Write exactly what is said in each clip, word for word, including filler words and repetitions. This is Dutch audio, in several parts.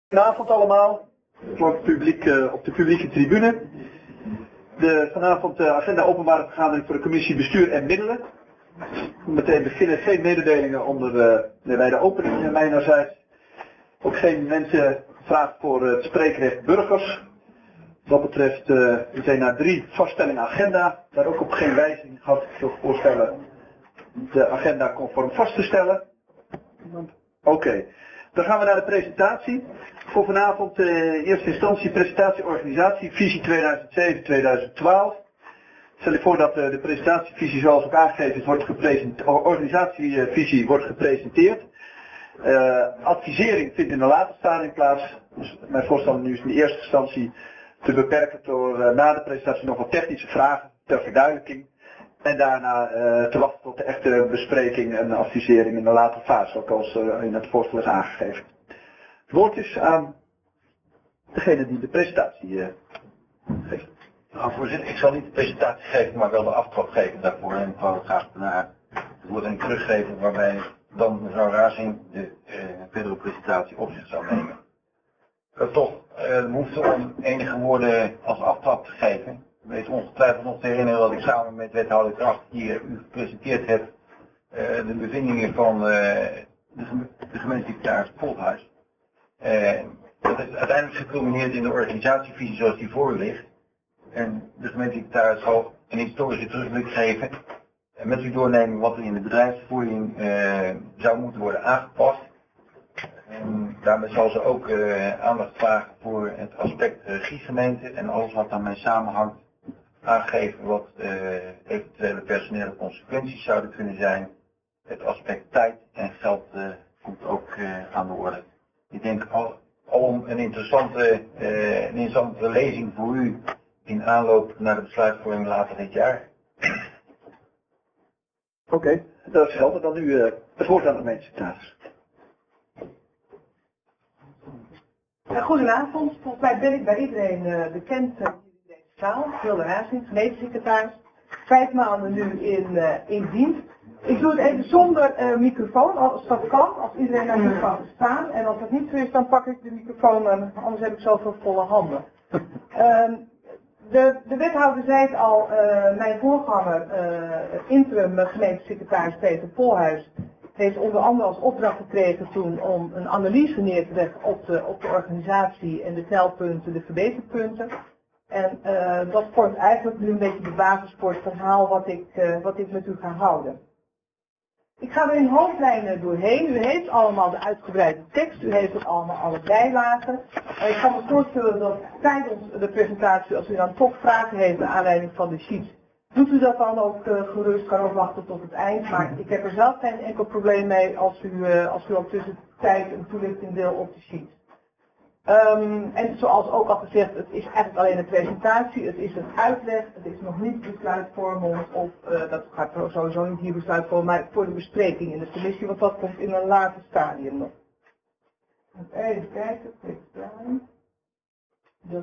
Goedenavond allemaal, voor het publiek, uh, op de publieke tribune. De, vanavond de agenda openbare vergadering voor de commissie bestuur en middelen. Meteen beginnen, geen mededelingen onder uh, de, bij de opening uh, mijnerzijds. Ook geen mensen gevraagd voor uh, het spreekrecht burgers. Wat betreft uh, meteen naar drie vaststelling agenda. Daar ook op geen wijziging gehad. Ik wil voorstellen de agenda conform vast te stellen. Oké. Okay. Dan gaan we naar de presentatie. Voor vanavond in uh, eerste instantie presentatie organisatie, visie tweeduizend zeven tot tweeduizend twaalf. Stel je voor dat uh, de presentatievisie zoals ook aangegeven is, wordt gepresenteerd, organisatievisie wordt gepresenteerd. Uh, advisering vindt in een later stadium plaats. Dus mijn voorstel nu is in de eerste instantie te beperken door uh, na de presentatie nog wat technische vragen ter verduidelijking. En daarna uh, te wachten tot de echte bespreking en advisering in de latere fase, zoals uh, in het voorstel is aangegeven. Het woord is aan degene die de presentatie uh, geeft. Nou, voorzitter, ik zal niet de presentatie geven, maar wel de aftrap geven daarvoor. En ik wou graag daarna het woord aan u teruggeven, waarbij dan mevrouw Razing de uh, verdere presentatie op zich zou nemen. Ik heb toch uh, de behoefte om enige woorden als aftrap te geven. Ik weet ongetwijfeld nog te herinneren dat ik samen met wethouder Kracht hier u gepresenteerd heb uh, de bevindingen van uh, de, de gemeentesecretaris Polthuis. Uh, dat is uiteindelijk geculmineerd in de organisatievisie zoals die voor u ligt. En de gemeentesecretaris zal een historische terugblik geven en met u doornemen wat er in de bedrijfsvoering uh, zou moeten worden aangepast. En daarmee zal ze ook uh, aandacht vragen voor het aspect regiegemeente en alles wat daarmee samenhangt. Aangeven wat uh, eventuele personele consequenties zouden kunnen zijn. Het aspect tijd en geld uh, komt ook uh, aan de orde. Ik denk al, alom een interessante, uh, een interessante lezing voor u in aanloop naar de besluitvorming later dit jaar. Oké, okay, dat is helder. Dan nu uh, het woord aan de gemeentesecretaris. Goedenavond, volgens mij ben ik bij iedereen uh, bekend uh, hier in deze zaal. Hilde Razing, gemeentesecretaris. Vijf maanden nu in, uh, in dienst. Ik doe het even zonder uh, microfoon, als dat kan, als iedereen naar me kan staan. En als dat niet zo is, dan pak ik de microfoon, uh, anders heb ik zoveel volle handen. Uh, de, de wethouder zei het al, uh, mijn voorganger, uh, interim gemeentesecretaris Peter Polhuis, heeft onder andere als opdracht gekregen toen om een analyse neer te leggen op de, op de organisatie en de knelpunten, de verbeterpunten. En uh, dat vormt eigenlijk nu een beetje de basis voor het verhaal wat ik, uh, wat ik met u ga houden. Ik ga er in hoofdlijnen doorheen. U heeft allemaal de uitgebreide tekst, u heeft ook allemaal alle bijlagen. Uh, ik kan me voorstellen dat tijdens de presentatie, als u dan toch vragen heeft naar aanleiding van de sheets, doet u dat dan ook uh, gerust, kan ook wachten tot het eind. Maar ik heb er zelf geen enkel probleem mee als u, uh, als u ook tussentijd een toelichting wil op de sheet. Um, en zoals ook al gezegd, het is eigenlijk alleen een presentatie, het is een uitleg, het is nog niet besluitvormend of uh, dat gaat sowieso niet hier besluitvormend, maar voor de bespreking in de commissie, want dat komt in een later stadium nog. Even kijken, dat...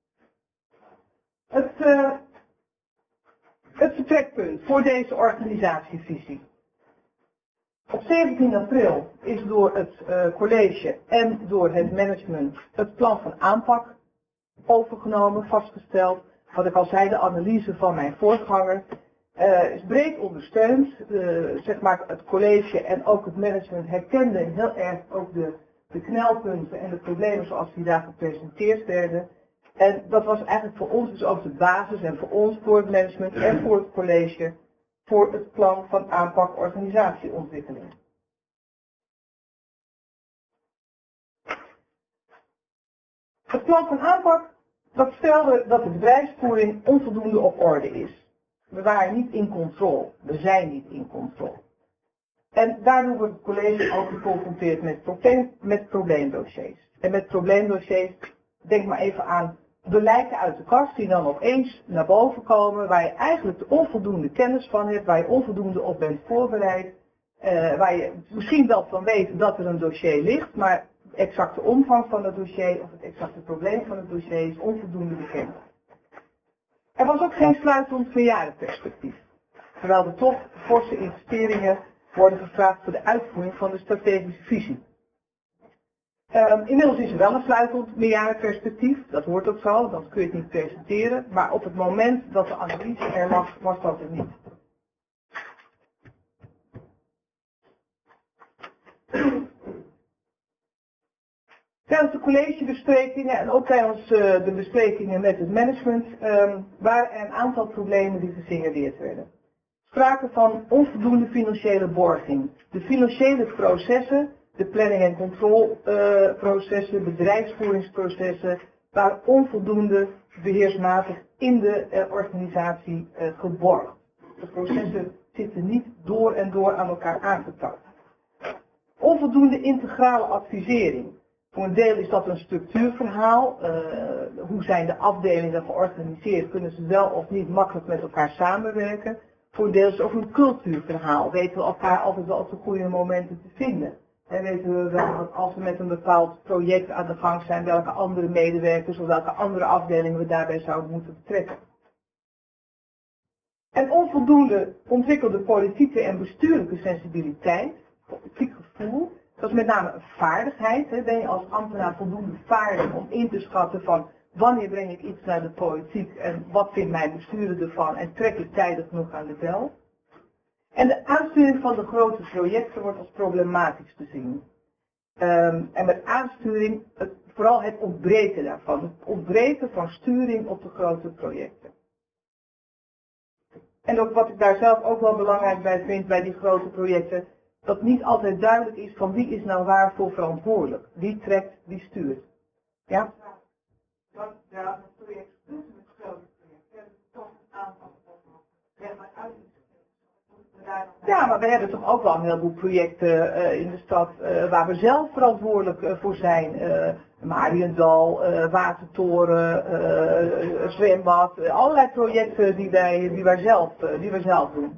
Het, uh, het vertrekpunt voor deze organisatievisie. Op zeventien april is door het uh, college en door het management het plan van aanpak overgenomen, vastgesteld. Wat ik al zei, de analyse van mijn voorganger uh, is breed ondersteund. Uh, zeg maar het college en ook het management herkenden heel erg ook de, de knelpunten en de problemen zoals die daar gepresenteerd werden. En dat was eigenlijk voor ons dus ook de basis en voor ons, voor het management en voor het college, voor het plan van aanpak organisatieontwikkeling. Het plan van aanpak, dat stelde dat de bedrijfsvoering onvoldoende op orde is. We waren niet in controle, we zijn niet in controle. En daardoor wordt het college ook geconfronteerd met, probleem, met probleemdossiers. En met probleemdossiers, denk maar even aan de lijken uit de kast die dan opeens naar boven komen, waar je eigenlijk de onvoldoende kennis van hebt, waar je onvoldoende op bent voorbereid, uh, waar je misschien wel van weet dat er een dossier ligt, maar de exacte omvang van het dossier of het exacte probleem van het dossier is onvoldoende bekend. Er was ook geen sluitend meerjarenperspectief, terwijl er toch forse investeringen worden gevraagd voor de uitvoering van de strategische visie. Um, inmiddels is er wel een sluitend meerjarenperspectief, dat hoort ook zo, dan kun je het niet presenteren, maar op het moment dat de analyse er lag, was dat er niet. Tijdens de collegebesprekingen en ook tijdens uh, de besprekingen met het management um, waren er een aantal problemen die gesignaleerd werden. Sprake van onvoldoende financiële borging. De financiële processen, de planning- en controleprocessen, uh, bedrijfsvoeringsprocessen, waren onvoldoende beheersmatig in de uh, organisatie uh, geborgd. De processen zitten niet door en door aan elkaar aangetast. Onvoldoende integrale advisering. Voor een deel is dat een structuurverhaal. Uh, hoe zijn de afdelingen georganiseerd? Kunnen ze wel of niet makkelijk met elkaar samenwerken? Voor een deel is het ook een cultuurverhaal. Weten we elkaar altijd wel op de goede momenten te vinden? En weten we wel dat als we met een bepaald project aan de gang zijn, welke andere medewerkers of welke andere afdelingen we daarbij zouden moeten betrekken? En onvoldoende ontwikkelde politieke en bestuurlijke sensibiliteit, politiek gevoel. Dat is met name een vaardigheid. Hè. Ben je als ambtenaar voldoende vaardig om in te schatten van wanneer breng ik iets naar de politiek en wat vindt mijn bestuurder ervan en trek ik tijdig genoeg aan de bel. En de aansturing van de grote projecten wordt als problematisch gezien. Um, en met aansturing, het, vooral het ontbreken daarvan. Het ontbreken van sturing op de grote projecten. En ook wat ik daar zelf ook wel belangrijk bij vind bij die grote projecten, dat niet altijd duidelijk is van wie is nou waarvoor verantwoordelijk. Wie trekt, wie stuurt. Ja? Dat, ja, dat project met grote projecten. Toch een aantal. Ja, maar we hebben toch ook wel een heleboel projecten uh, in de stad uh, waar we zelf verantwoordelijk uh, voor zijn. Uh, Mariendal, uh, Watertoren, uh, zwembad, uh, allerlei projecten die wij, die wij, zelf, uh, die wij zelf doen.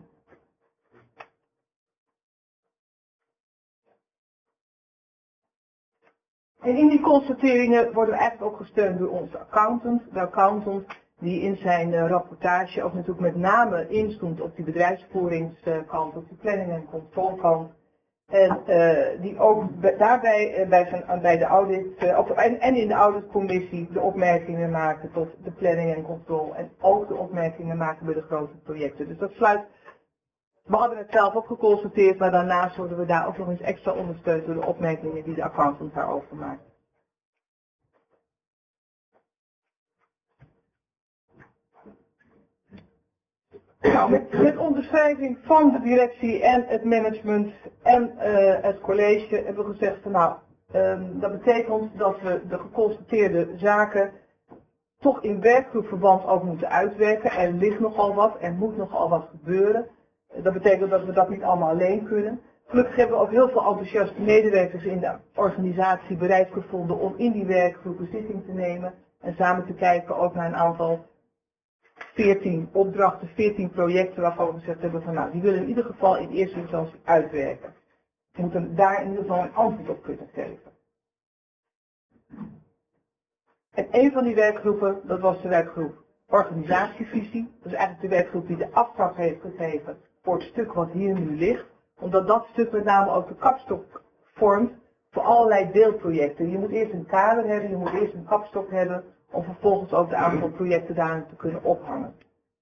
En in die constateringen worden we eigenlijk ook gesteund door onze accountant. De accountant die in zijn uh, rapportage ook natuurlijk met name instond op die bedrijfsvoeringskant, op die planning- en controlkant. En uh, die ook daarbij uh, bij, zijn, bij de audit, uh, of, en, en in de auditcommissie de opmerkingen maken tot de planning en control. En ook de opmerkingen maken bij de grote projecten. Dus dat sluit, we hadden het zelf ook geconstateerd, maar daarnaast worden we daar ook nog eens extra ondersteund door de opmerkingen die de accountant daarover maakt. Nou, met, met onderschrijving van de directie en het management en uh, het college hebben we gezegd van nou, um, dat betekent dat we de geconstateerde zaken toch in werkgroepverband ook moeten uitwerken. Er ligt nogal wat, er moet nogal wat gebeuren. Dat betekent dat we dat niet allemaal alleen kunnen. Gelukkig hebben we ook heel veel enthousiaste medewerkers in de organisatie bereid gevonden om in die werkgroepen zitting te nemen en samen te kijken ook naar een aantal veertien opdrachten, veertien projecten waarvan we gezegd hebben van nou, die willen we in ieder geval in eerste instantie uitwerken. We moeten daar in ieder geval een antwoord op kunnen geven. En een van die werkgroepen, dat was de werkgroep organisatievisie. Dat is eigenlijk de werkgroep die de aftrap heeft gegeven voor het stuk wat hier nu ligt. Omdat dat stuk met name ook de kapstok vormt voor allerlei deelprojecten. Je moet eerst een kader hebben, je moet eerst een kapstok hebben om vervolgens ook de aantal projecten daarin te kunnen ophangen.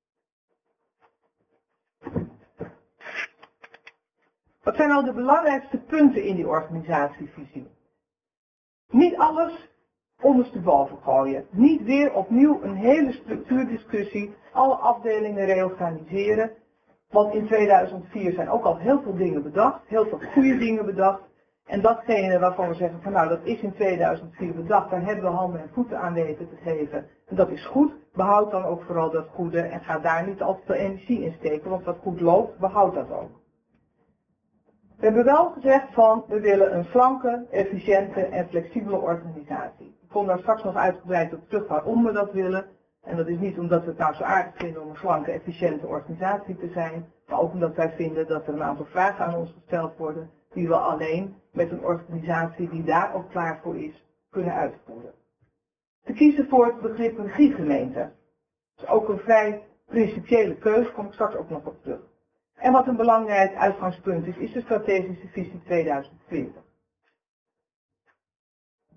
Wat zijn nou de belangrijkste punten in die organisatievisie? Niet alles ondersteboven gooien. Niet weer opnieuw een hele structuurdiscussie, alle afdelingen reorganiseren. Want in tweeduizend vier zijn ook al heel veel dingen bedacht, heel veel goede dingen bedacht. En datgene waarvan we zeggen van nou dat is in tweeduizend vier bedacht, daar hebben we handen en voeten aan weten te geven. En dat is goed, behoud dan ook vooral dat goede en ga daar niet al te veel energie in steken, want wat goed loopt, behoud dat ook. We hebben wel gezegd van we willen een slanke, efficiënte en flexibele organisatie. Ik kom daar straks nog uitgebreid op terug waarom we dat willen. En dat is niet omdat we het nou zo aardig vinden om een slanke, efficiënte organisatie te zijn, maar ook omdat wij vinden dat er een aantal vragen aan ons gesteld worden die we alleen met een organisatie die daar ook klaar voor is, kunnen uitvoeren. Te kiezen voor het begrip regiegemeente. Dat is ook een vrij principiële keuze, kom ik straks ook nog op terug. En wat een belangrijk uitgangspunt is, is de strategische visie tweeduizend twintig.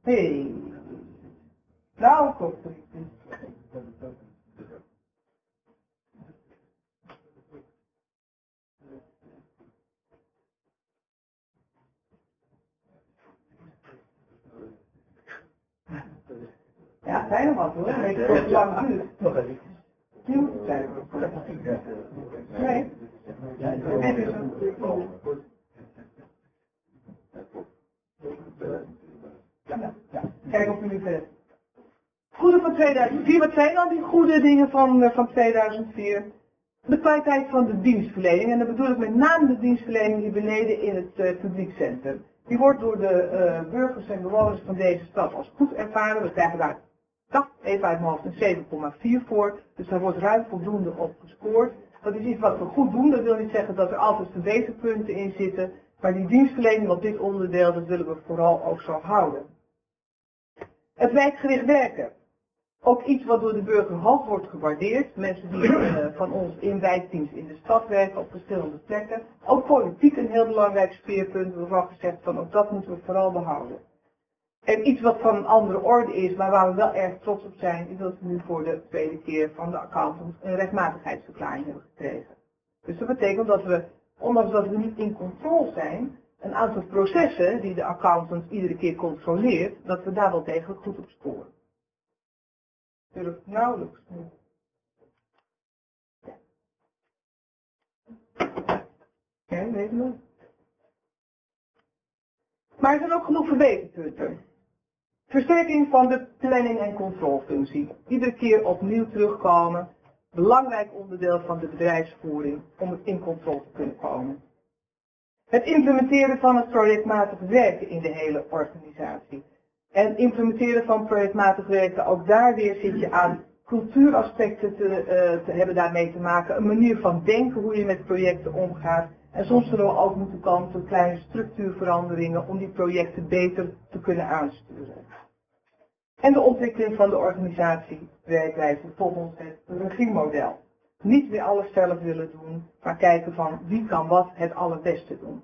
Hey. Nou, toch. Ja, het zijn nog wat hoor. Weet je hoe lang het duurt? Nog even. Nu moet het zijn. Nee. Dit is een... Ja, ja. Kijk of u nu verder. Goede van tweeduizend vier. Wat zijn dan die goede dingen van, van tweeduizend vier? De kwaliteit van de dienstverlening. En dan bedoel ik met name de dienstverlening hier beneden in het uh, publiekcentrum. Die wordt door de uh, burgers en bewoners van deze stad als goed ervaren. We krijgen daar, dacht even uit mijn hoofd, een zeven komma vier voor. Dus daar wordt ruim voldoende op gescoord. Dat is iets wat we goed doen. Dat wil niet zeggen dat er altijd verbeterpunten in zitten. Maar die dienstverlening op dit onderdeel, dat willen we vooral ook zo houden. Het wijkgericht werken. Ook iets wat door de burger hoog wordt gewaardeerd. Mensen die uh, van ons in wijkteams in de stad werken op verschillende plekken. Ook politiek een heel belangrijk speerpunt. We hebben al gezegd van ook dat moeten we vooral behouden. En iets wat van een andere orde is, maar waar we wel erg trots op zijn, is dat we nu voor de tweede keer van de accountant een rechtmatigheidsverklaring hebben gekregen. Dus dat betekent dat we, ondanks dat we niet in controle zijn, een aantal processen die de accountant iedere keer controleert, dat we daar wel degelijk goed op scoren. Natuurlijk nauwelijks. Ja, weet je nog. Maar er zijn ook genoeg verbeterpunten. Versterking van de planning- en controlefunctie. Iedere keer opnieuw terugkomen. Belangrijk onderdeel van de bedrijfsvoering om het in controle te kunnen komen. Het implementeren van het projectmatig werken in de hele organisatie. En implementeren van projectmatig werken, ook daar weer zit je aan cultuuraspecten te, uh, te hebben daarmee te maken. Een manier van denken hoe je met projecten omgaat. En soms zullen we ook moeten komen tot kleine structuurveranderingen om die projecten beter te kunnen aansturen. En de ontwikkeling van de organisatie, werkwijze volgens het regiemodel. Niet weer alles zelf willen doen, maar kijken van wie kan wat het allerbeste doen.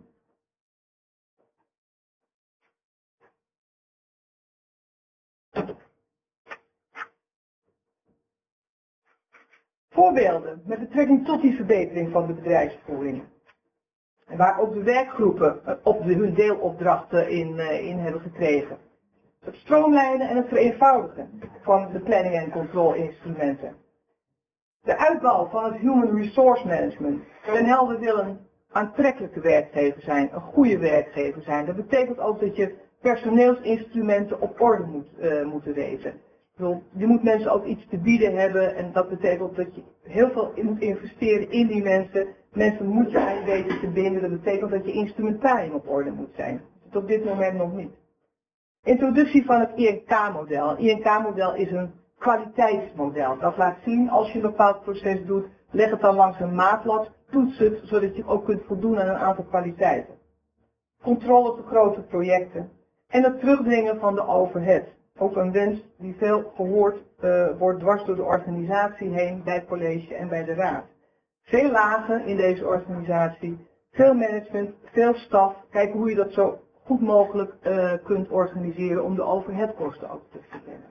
Voorbeelden met betrekking tot die verbetering van de bedrijfsvoering. Waar ook de werkgroepen op de, hun deelopdrachten in, uh, in hebben gekregen. Het stroomlijnen en het vereenvoudigen van de planning- en controle-instrumenten. De uitbouw van het Human Resource Management. Den Helder wil een aantrekkelijke werkgever zijn, een goede werkgever zijn. Dat betekent ook dat je personeelsinstrumenten op orde moet, uh, moeten wezen. Je moet mensen ook iets te bieden hebben en dat betekent dat je heel veel moet investeren in die mensen. Mensen moet je aan je weten te binden. Dat betekent dat je instrumentarium op orde moet zijn. Dat is op dit moment nog niet. Introductie van het I N K-model. Een I N K-model is een kwaliteitsmodel. Dat laat zien als je een bepaald proces doet, leg het dan langs een maatlat, toets het, zodat je ook kunt voldoen aan een aantal kwaliteiten. Controle op de grote projecten. En het terugdringen van de overhead. Ook een wens die veel gehoord uh, wordt dwars door de organisatie heen, bij het college en bij de raad. Veel lagen in deze organisatie, veel management, veel staf. Kijken hoe je dat zo goed mogelijk uh, kunt organiseren om de overheadkosten ook te verminderen.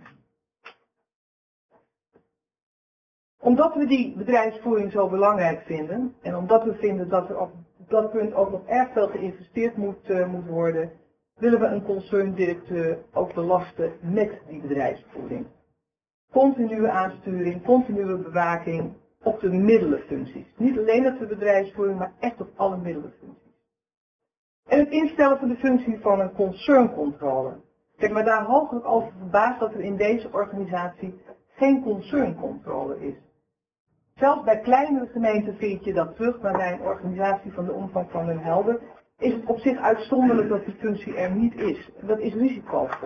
Omdat we die bedrijfsvoering zo belangrijk vinden en omdat we vinden dat er op dat punt ook nog erg veel geïnvesteerd moet, uh, moet worden, willen we een concerndirecteur ook belasten met die bedrijfsvoering. Continue aansturing, continue bewaking op de middelenfuncties. Niet alleen op de bedrijfsvoering, maar echt op alle middelenfuncties. En het instellen van de functie van een concerncontrole. Ik heb me daar hooglijk over verbaasd dat er in deze organisatie geen concerncontrole is. Zelfs bij kleinere gemeenten vind je dat terug, maar bij een organisatie van de omvang van Den Helder is het op zich uitzonderlijk dat die functie er niet is. Dat is risicovol.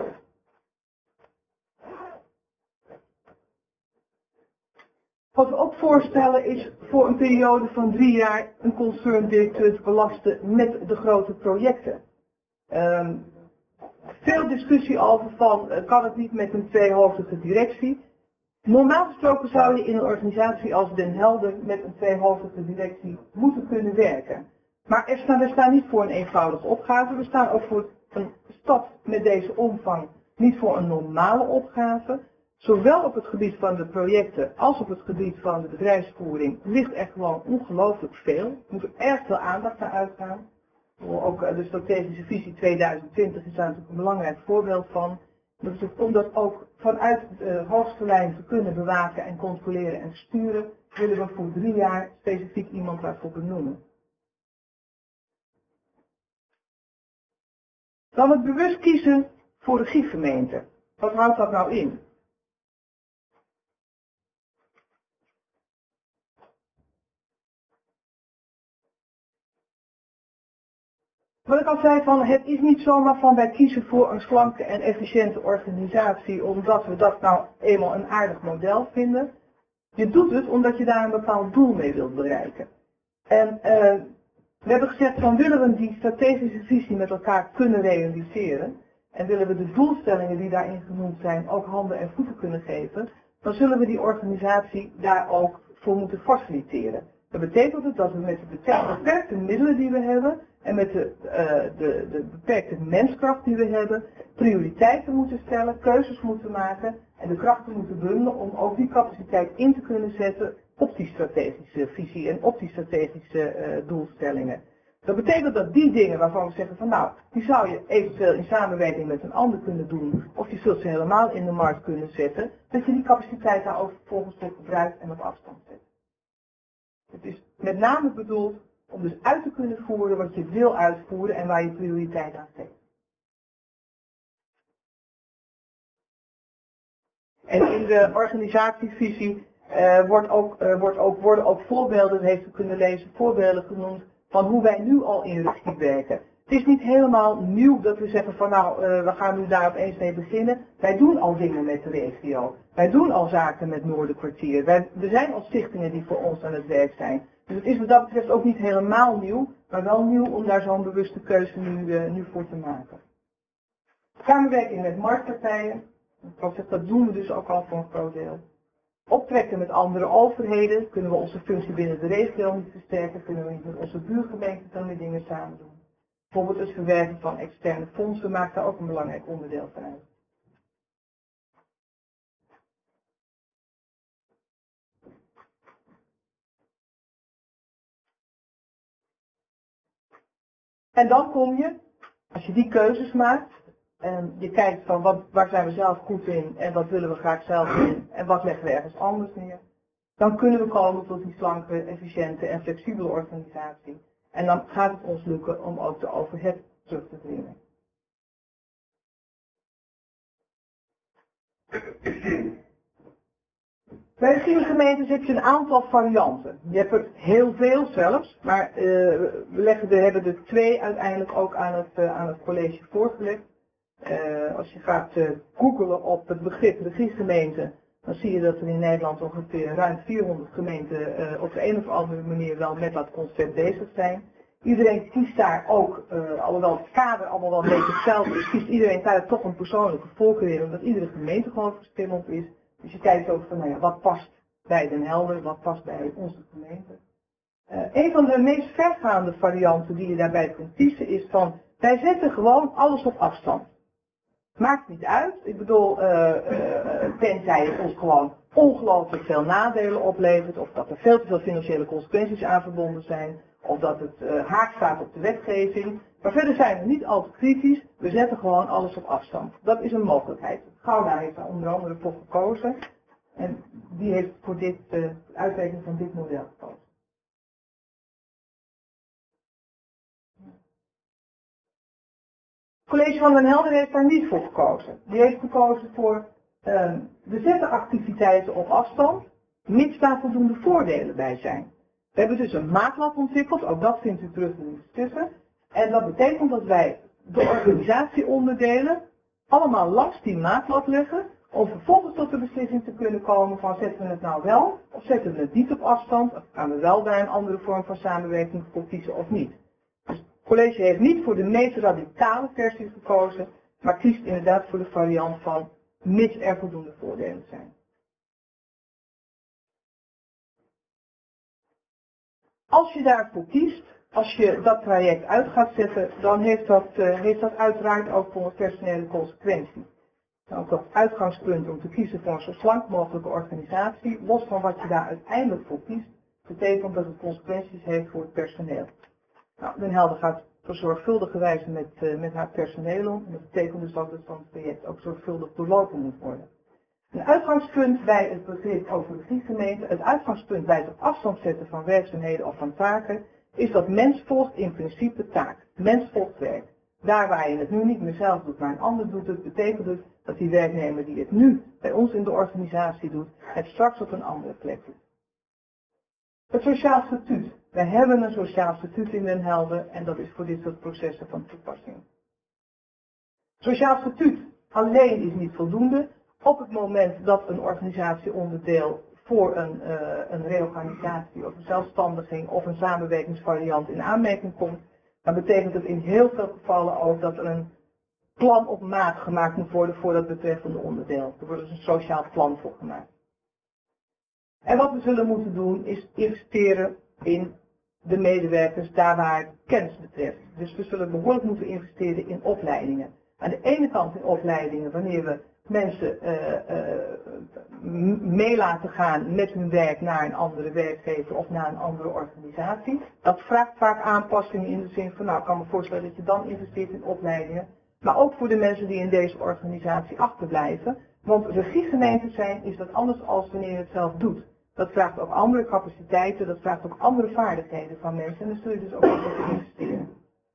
Wat we ook voorstellen is voor een periode van drie jaar een concerndirecteur te belasten met de grote projecten. Um, veel discussie over van, uh, kan het niet met een tweehoofdige directie? Normaal gesproken zou je in een organisatie als Den Helder met een tweehoofdige directie moeten kunnen werken. Maar er staan, we staan niet voor een eenvoudige opgave, we staan ook voor een stad met deze omvang niet voor een normale opgave. Zowel op het gebied van de projecten als op het gebied van de bedrijfsvoering ligt er gewoon ongelooflijk veel. Er moet er erg veel aandacht naar uitgaan. Ook de strategische visie tweeduizend twintig is daar natuurlijk een belangrijk voorbeeld van. Om dat ook vanuit de hoogste lijn te kunnen bewaken en controleren en sturen, willen we voor drie jaar specifiek iemand daarvoor benoemen. Dan het bewust kiezen voor regiegemeente. Wat houdt dat nou in? Wat ik al zei, van, het is niet zomaar van wij kiezen voor een slanke en efficiënte organisatie omdat we dat nou eenmaal een aardig model vinden. Je doet het omdat je daar een bepaald doel mee wilt bereiken. En uh, we hebben gezegd van willen we die strategische visie met elkaar kunnen realiseren en willen we de doelstellingen die daarin genoemd zijn ook handen en voeten kunnen geven, dan zullen we die organisatie daar ook voor moeten faciliteren. Dat betekent het dat we met de beperkte middelen die we hebben en met de, uh, de, de beperkte menskracht die we hebben, prioriteiten moeten stellen, keuzes moeten maken en de krachten moeten bundelen om ook die capaciteit in te kunnen zetten op die strategische visie en op die strategische uh, doelstellingen. Dat betekent dat die dingen waarvan we zeggen van nou, die zou je eventueel in samenwerking met een ander kunnen doen, of je zult ze helemaal in de markt kunnen zetten, dat je die capaciteit daar ook vervolgens tot gebruik en op afstand zet. Het is met name bedoeld om dus uit te kunnen voeren wat je wil uitvoeren en waar je prioriteit aan geeft. En in de organisatievisie uh, wordt ook, uh, wordt ook, worden ook voorbeelden, heeft u kunnen lezen, voorbeelden genoemd van hoe wij nu al in regie werken. Het is niet helemaal nieuw dat we zeggen van nou, uh, we gaan nu daar opeens mee beginnen. Wij doen al dingen met de regio. Wij doen al zaken met Noorderkwartier. Wij, er zijn al stichtingen die voor ons aan het werk zijn. Dus het is wat dat betreft ook niet helemaal nieuw, maar wel nieuw om daar zo'n bewuste keuze nu, uh, nu voor te maken. Samenwerking met marktpartijen, dat doen we dus ook al voor een groot deel. Optrekken met andere overheden, kunnen we onze functie binnen de regio niet versterken, kunnen we niet met onze buurgemeenten dan weer dingen samen doen. Bijvoorbeeld het verwerven van externe fondsen maakt daar ook een belangrijk onderdeel van uit. En dan kom je, als je die keuzes maakt, en je kijkt van wat, waar zijn we zelf goed in en wat willen we graag zelf doen en wat leggen we ergens anders neer, dan kunnen we komen tot die slanke, efficiënte en flexibele organisatie. En dan gaat het ons lukken om ook de overhead terug te dringen. Bij de regiegemeentes heb je een aantal varianten. Je hebt er heel veel zelfs, maar uh, we leggen er, hebben er twee uiteindelijk ook aan het, uh, aan het college voorgelegd. Uh, als je gaat uh, googelen op het begrip regiegemeente, dan zie je dat er in Nederland ongeveer ruim vierhonderd gemeenten uh, op de een of andere manier wel met dat concept bezig zijn. Iedereen kiest daar ook, uh, alhoewel het kader allemaal wel een beetje hetzelfde is, kiest iedereen daar toch een persoonlijke voorkeur in, omdat iedere gemeente gewoon verschillend is. Dus je kijkt ook van, nou ja, wat past bij Den Helder, wat past bij onze gemeente. Uh, een van de meest vergaande varianten die je daarbij kunt kiezen is van, wij zetten gewoon alles op afstand. Maakt niet uit, ik bedoel, uh, uh, tenzij het ons gewoon ongelooflijk veel nadelen oplevert, of dat er veel te veel financiële consequenties aan verbonden zijn, of dat het uh, haak staat op de wetgeving. Maar verder zijn we niet al te kritisch, we zetten gewoon alles op afstand. Dat is een mogelijkheid. Gouda heeft daar onder andere voor gekozen en die heeft voor dit, uh, de uitwerking van dit model gekozen. Het college van Den Helder heeft daar niet voor gekozen. Die heeft gekozen voor uh, we zetten activiteiten op afstand, mits daar voldoende voordelen bij zijn. We hebben dus een maatlat ontwikkeld, ook dat vindt u terug in de stukken. En dat betekent dat wij de organisatieonderdelen allemaal langs die maatlat leggen, om vervolgens tot de beslissing te kunnen komen van zetten we het nou wel, of zetten we het niet op afstand, of gaan we wel daar een andere vorm van samenwerking voor kiezen of niet. Dus het college heeft niet voor de meest radicale versie gekozen, maar kiest inderdaad voor de variant van mits er voldoende voordelen zijn. Als je daarvoor kiest, als je dat traject uit gaat zetten, dan heeft dat, uh, heeft dat uiteraard ook voor een personele consequentie. Ook dat uitgangspunt om te kiezen voor een zo slank mogelijke organisatie, los van wat je daar uiteindelijk voor kiest, betekent dat het consequenties heeft voor het personeel. Nou, Den Helder gaat op zorgvuldige wijze met, uh, met haar personeel om. En dat betekent dus dat het van het project ook zorgvuldig doorlopen moet worden. Een uitgangspunt bij het begrip over regiegemeente, het uitgangspunt bij het op afstand zetten van werkzaamheden of van taken, is dat mens volgt in principe taak. Mens volgt werk. Daar waar je het nu niet meer zelf doet, maar een ander doet het, betekent dus dat die werknemer die het nu bij ons in de organisatie doet, het straks op een andere plek doet. Het sociaal statuut. Wij hebben een sociaal statuut in Den Helder en dat is voor dit soort processen van toepassing. Sociaal statuut alleen is niet voldoende. Op het moment dat een organisatieonderdeel voor een, uh, een reorganisatie of een zelfstandiging of een samenwerkingsvariant in aanmerking komt, dan betekent het in heel veel gevallen ook dat er een plan op maat gemaakt moet worden voor dat betreffende onderdeel. Er wordt dus een sociaal plan voor gemaakt. En wat we zullen moeten doen is investeren in de medewerkers daar waar het kennis betreft. Dus we zullen behoorlijk moeten investeren in opleidingen. Aan de ene kant in opleidingen wanneer we mensen uh, uh, mee laten gaan met hun werk naar een andere werkgever of naar een andere organisatie. Dat vraagt vaak aanpassingen in de zin van, nou ik kan me voorstellen dat je dan investeert in opleidingen. Maar ook voor de mensen die in deze organisatie achterblijven. Want regiegemeente zijn is dat anders als wanneer je het zelf doet. Dat vraagt ook andere capaciteiten, dat vraagt ook andere vaardigheden van mensen en daar zul je dus ook in moeten investeren.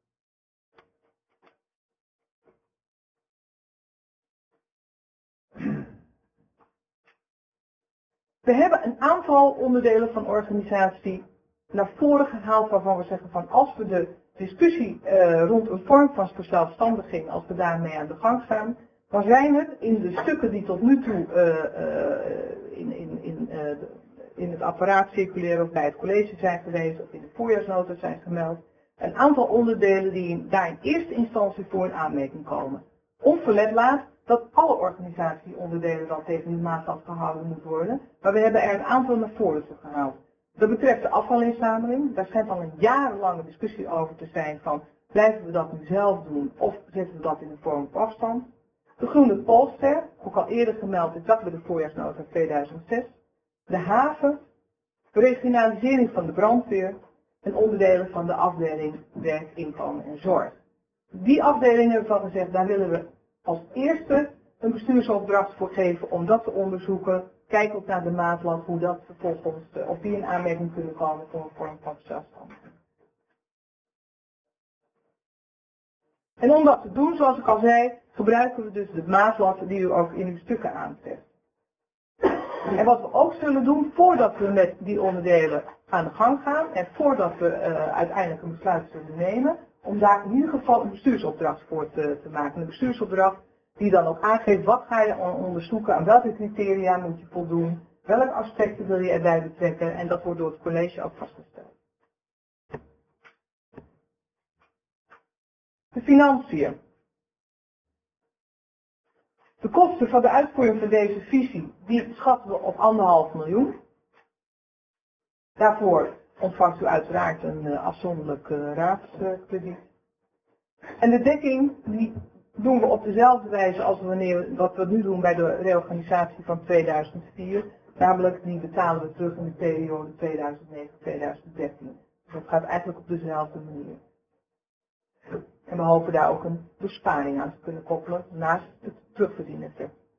We hebben een aantal onderdelen van organisatie naar voren gehaald waarvan we zeggen van als we de discussie uh, rond een vorm van zelfstandiging, als we daarmee aan de gang gaan, dan zijn het in de stukken die tot nu toe uh, uh, in, in, in, uh, in het apparaat circuleren of bij het college zijn geweest of in de voorjaarsnota zijn gemeld, een aantal onderdelen die daar in eerste instantie voor in aanmerking komen. Onverlet laat dat alle organisatieonderdelen dan tegen die maatstaf gehouden moet worden, maar we hebben er een aantal naar voren toe gehaald. Dat betreft de afvalinzameling, daar schijnt al een jarenlange discussie over te zijn van blijven we dat nu zelf doen of zetten we dat in de vorm op afstand. De groene polster, ook al eerder gemeld is dat bij de voorjaarsnota tweeduizend zes. De haven, de regionalisering van de brandweer en onderdelen van de afdeling werk, inkomen en zorg. Die afdelingen hebben van gezegd, daar willen we als eerste een bestuursopdracht voor geven om dat te onderzoeken. Kijk ook naar de maatlat hoe dat vervolgens, of die in aanmerking kunnen komen voor een vorm van zelfstandigheid. En om dat te doen, zoals ik al zei, gebruiken we dus de maatlat die u ook in uw stukken aantreft. En wat we ook zullen doen, voordat we met die onderdelen aan de gang gaan en voordat we uh, uiteindelijk een besluit zullen nemen, om daar in ieder geval een bestuursopdracht voor te, te maken. Een bestuursopdracht die dan ook aangeeft wat ga je onderzoeken, aan welke criteria moet je voldoen, welke aspecten wil je erbij betrekken en dat wordt door het college ook vastgesteld. De financiën. De kosten van de uitvoering van deze visie, die schatten we op anderhalf miljoen. Daarvoor ontvangt u uiteraard een uh, afzonderlijk uh, raadskrediet. En de dekking die doen we op dezelfde wijze als wanneer wat we nu doen bij de reorganisatie van tweeduizend vier. Namelijk die betalen we terug in de periode tweeduizend negen tot tweeduizend dertien. Dus dat gaat eigenlijk op dezelfde manier. En we hopen daar ook een besparing aan te kunnen koppelen naast het terugverdienen.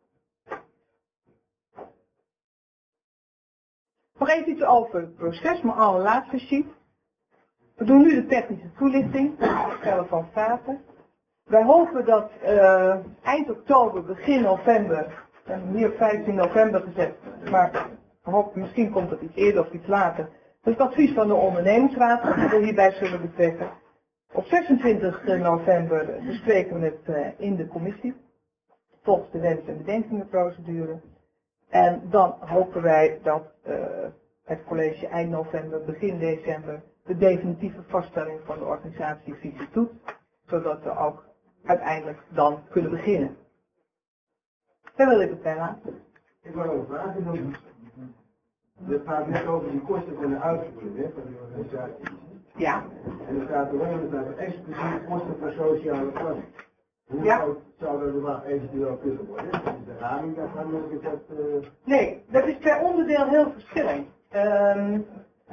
Nog even iets over het proces, mijn allerlaatste sheet. We doen nu de technische toelichting, het stellen van vragen. Wij hopen dat uh, eind oktober, begin november, we hebben hier op vijftien november gezet, maar we hopen misschien komt het iets eerder of iets later. Dus het advies van de ondernemingsraad dat we hierbij zullen betrekken. Op zesentwintig november bespreken we het uh, in de commissie, volgens de wens- en bedenkingenprocedure. En dan hopen wij dat uh, het college eind november, begin december de definitieve vaststelling van de organisatievisie doet, zodat we ook uiteindelijk dan kunnen beginnen. Daar wil ik het bij laten. Ik wil een vraag doen. We praten net over die kosten van de uitvoering, hè, van de organisatie. Ja. En er staat eronder dat er expliciet kosten voor sociale vast. Hoe Ja. groot zou de wacht eventueel kunnen worden? Is de raming daarvan nog eens dat... Uh... Nee, dat is per onderdeel heel verschillend. Um,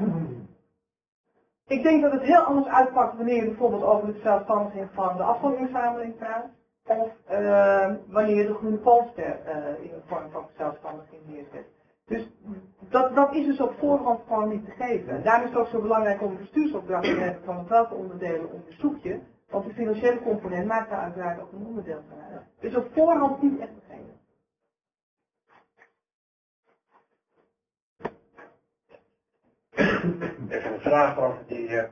ik denk dat het heel anders uitpakt wanneer je bijvoorbeeld over de zelfstandiging van de afvalsinzameling praat. Of uh, wanneer je de groene poolster uh, in de vorm van zelfstandiging neerzet. Dus dat, dat is dus op voorhand gewoon niet te geven. Daarom is het ook zo belangrijk om een bestuursopdracht te hebben van welke onderdelen onderzoek je. Want de financiële component maakt daar uiteraard ook een onderdeel van uit. Dus op voorhand niet echt te geven. Even een vraag over die uh,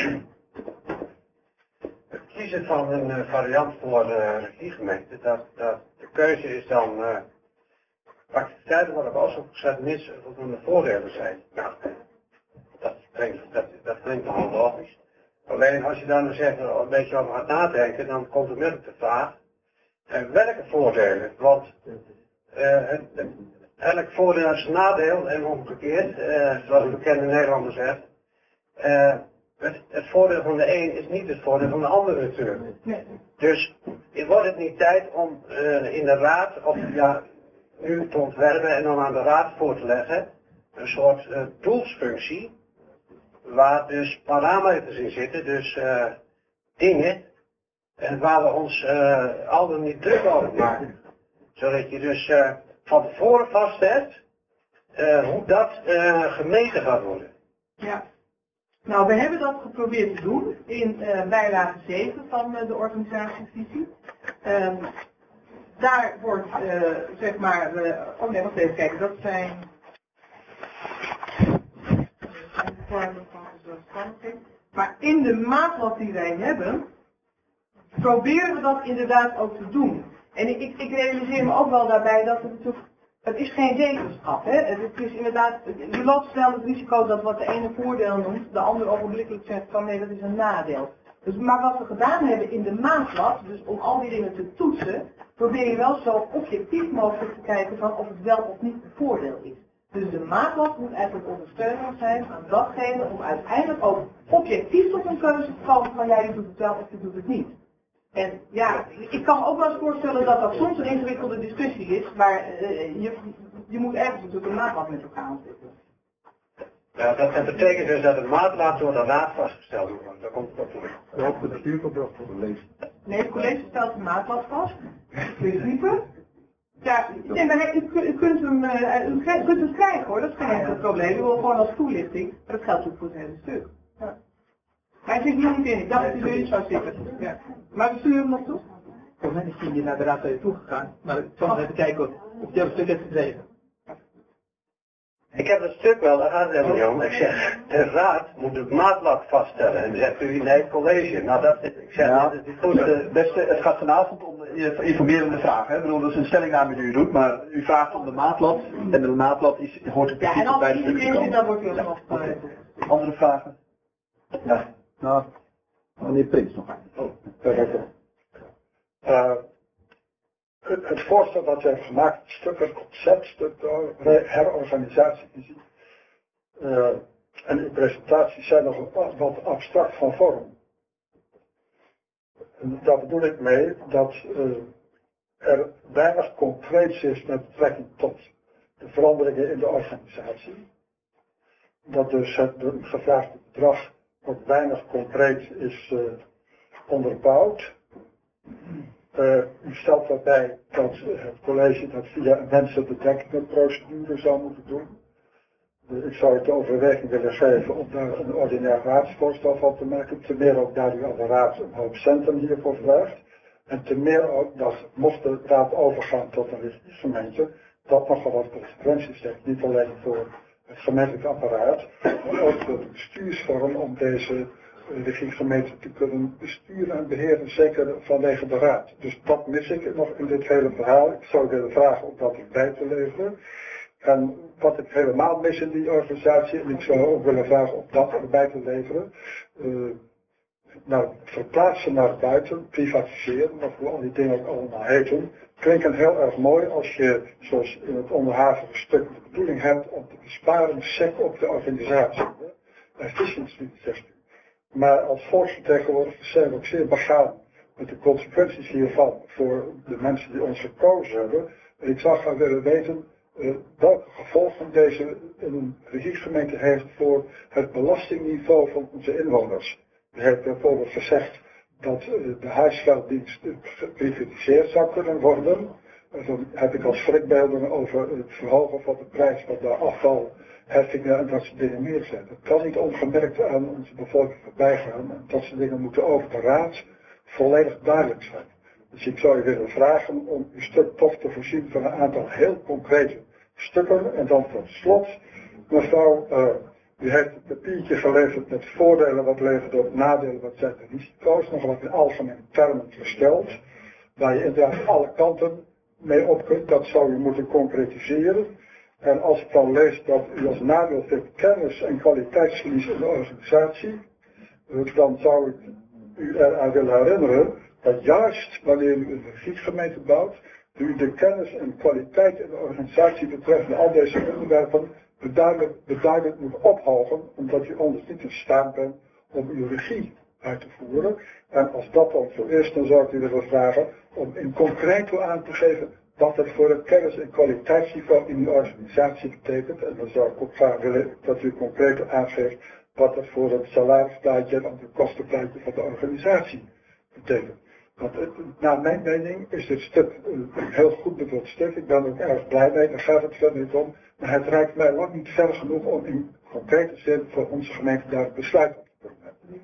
het kiezen van een uh, variant voor uh, regiegemeente. Dat, dat de keuze is dan uh, activiteiten worden ook opgezet mits er voldoende voordelen zijn. Nou, dat klinkt, dat, dat klinkt nogal logisch. Alleen als je dan eens even een beetje over gaat nadenken, dan komt er met de vraag, uh, welke voordelen? Want uh, het, het, elk voordeel is een nadeel en omgekeerd, uh, zoals de bekende Nederlander zegt. Uh, het, het voordeel van de een is niet het voordeel van de ander natuurlijk. Dus wordt het niet tijd om uh, in de raad, of ja, nu te ontwerpen en dan aan de raad voor te leggen, een soort uh, doelsfunctie, waar dus parameters in zitten, dus uh, dingen, en waar we ons uh, al dan niet druk over maken. Zodat je dus uh, van tevoren vastzet uh, hoe dat uh, gemeten gaat worden. Ja. Nou, we hebben dat geprobeerd te doen in uh, bijlage zeven van uh, de organisatievisie. Um, daar wordt, uh, zeg maar, uh, oh nee, wacht even kijken, dat zijn de vormen van de zelfstandiging. Maar in de maatlat die wij hebben, proberen we dat inderdaad ook te doen. En ik, ik, ik realiseer me ook wel daarbij dat het natuurlijk, het is geen wetenschap, hè. Het is inderdaad, je loopt snel het risico dat wat de ene voordeel noemt, de ander ogenblikkelijk zegt van nee, dat is een nadeel. Dus, maar wat we gedaan hebben in de maatlat, dus om al die dingen te toetsen, probeer je wel zo objectief mogelijk te kijken van of het wel of niet een voordeel is. Dus de maatlat moet eigenlijk ondersteunend zijn aan datgene om uiteindelijk ook objectief tot een keuze te komen van ja, je doet het wel of je doet het niet. En ja, ik kan me ook wel eens voorstellen dat dat soms een ingewikkelde discussie is, maar uh, je, je moet ergens natuurlijk een maatlat met elkaar ontwikkelen. Ja, dat, dat betekent dus dat de maatlat door de raad vastgesteld moet worden. Daar komt het op toe. Ja, op de bestuursopdracht voor de lezer. Nee, het college stelt de maatlat vast. Principe. Ja, nee, maar u, u kunt hem, uh, u kunt hem krijgen hoor, dat is geen enkel probleem. U wil gewoon als toelichting, maar dat geldt ook voor het hele stuk. Ja. Maar hij zit hier niet in, ik dacht dat hij erin zou zitten. Ja. Maar we sturen hem nog toe? Volgens mij is hij naar de raad toe toegegaan, maar ik zal even kijken of, of je een stuk hebt gekregen. Ik heb het stuk wel, daar gaat het helemaal niet om. Ik zeg, de raad moet de maatlat vaststellen. En dan zegt u, nee, het college. Nou, dat is, ik zeg, Ja, dat is goed. uh, beste, het gaat vanavond om de informerende vraag. Hè? Ik bedoel, dat is een stellingname die u doet, maar u vraagt om de maatlat. En de maatlat is, hoort in Ja, principe en als bij er de iedereen stuk zit, dan wordt hij alsnog Okay. uh, Andere vragen? Ja, nou, meneer Prins nog. Oh, uh, het, het voorstel dat je hebt gemaakt, het stuk, het concept, de herorganisatie, uh, en uw presentaties zijn nog wat abstract van vorm. En daar bedoel ik mee dat uh, er weinig concreets is met betrekking tot de veranderingen in de organisatie. Dat dus het gevraagde bedrag ook weinig concreet is uh, onderbouwd. Uh, u stelt daarbij dat uh, het college dat via een wensenbedekkingprocedure zou moeten doen. Uh, ik zou het de overweging willen geven om daar een ordinair raadsvoorstel van te maken. Ten meer ook daar u aan de raad een hoop centen hiervoor vraagt. En ten meer ook dat mocht de raad overgaan tot een regiegemeente, dat nogal wat consequenties heeft. Niet alleen voor het gemeentelijk apparaat, maar ook voor de bestuursvorm om deze regiegemeente te kunnen besturen en beheren, zeker vanwege de raad. Dus dat mis ik nog in dit hele verhaal. Ik zou willen vragen om dat erbij te leveren. En wat ik helemaal mis in die organisatie, en ik zou ook willen vragen om dat erbij te leveren, uh, nou, verplaatsen naar buiten, privatiseren, of hoe al die dingen ook allemaal heten, klinken heel erg mooi als je, zoals in het onderhavige stuk, de bedoeling hebt om te besparen sec op de organisatie. Efficiency, zegt u. Maar als volksvertegenwoordiger zijn we ook zeer begaan met de consequenties hiervan voor de mensen die ons gekozen hebben. En ik zou graag willen weten uh, welke gevolgen deze een regiegemeente heeft voor het belastingniveau van onze inwoners. U heeft bijvoorbeeld gezegd dat uh, de huisvuildienst geprivatiseerd zou kunnen worden. Uh, dan heb ik al schrikbeelden over het verhogen van de prijs van de afvalheffingen en dat soort dingen neerzetten. Het kan niet ongemerkt aan onze bevolking voorbij gaan en dat soort dingen moeten over de raad volledig duidelijk zijn. Dus ik zou u willen vragen om uw stuk toch te voorzien van een aantal heel concrete stukken. En dan tot slot, mevrouw, uh, u heeft een papiertje geleverd met voordelen wat levert op, nadelen wat zijn de risico's, nog wat in algemene termen gesteld, waar je inderdaad alle kanten mee op kunt. Dat zou u moeten concretiseren. En als ik dan lees dat u als nadeel vindt kennis en kwaliteitsverlies in de organisatie, dan zou ik u eraan willen herinneren dat juist wanneer u een regiegemeente bouwt, u de kennis en kwaliteit in de organisatie betreffende al deze onderwerpen beduidelijk, beduidelijk moet ophogen, omdat u anders niet in staat bent om uw regie uit te voeren. En als dat dan zo is, dan zou ik u willen vragen om in concreto aan te geven wat het voor het kennis- en kwaliteitsniveau in uw organisatie betekent. En dan zou ik ook graag willen dat u concreto aangeeft wat het voor het salarisplaatje en het kostenplaatje van de organisatie betekent. Want het, naar mijn mening is dit stuk een heel goed bedoeld stuk. Ik ben er ook erg blij mee, daar gaat het verder niet om. Maar het reikt mij lang niet ver genoeg om in concrete zin voor onze gemeente daar het besluit op te kunnen nemen.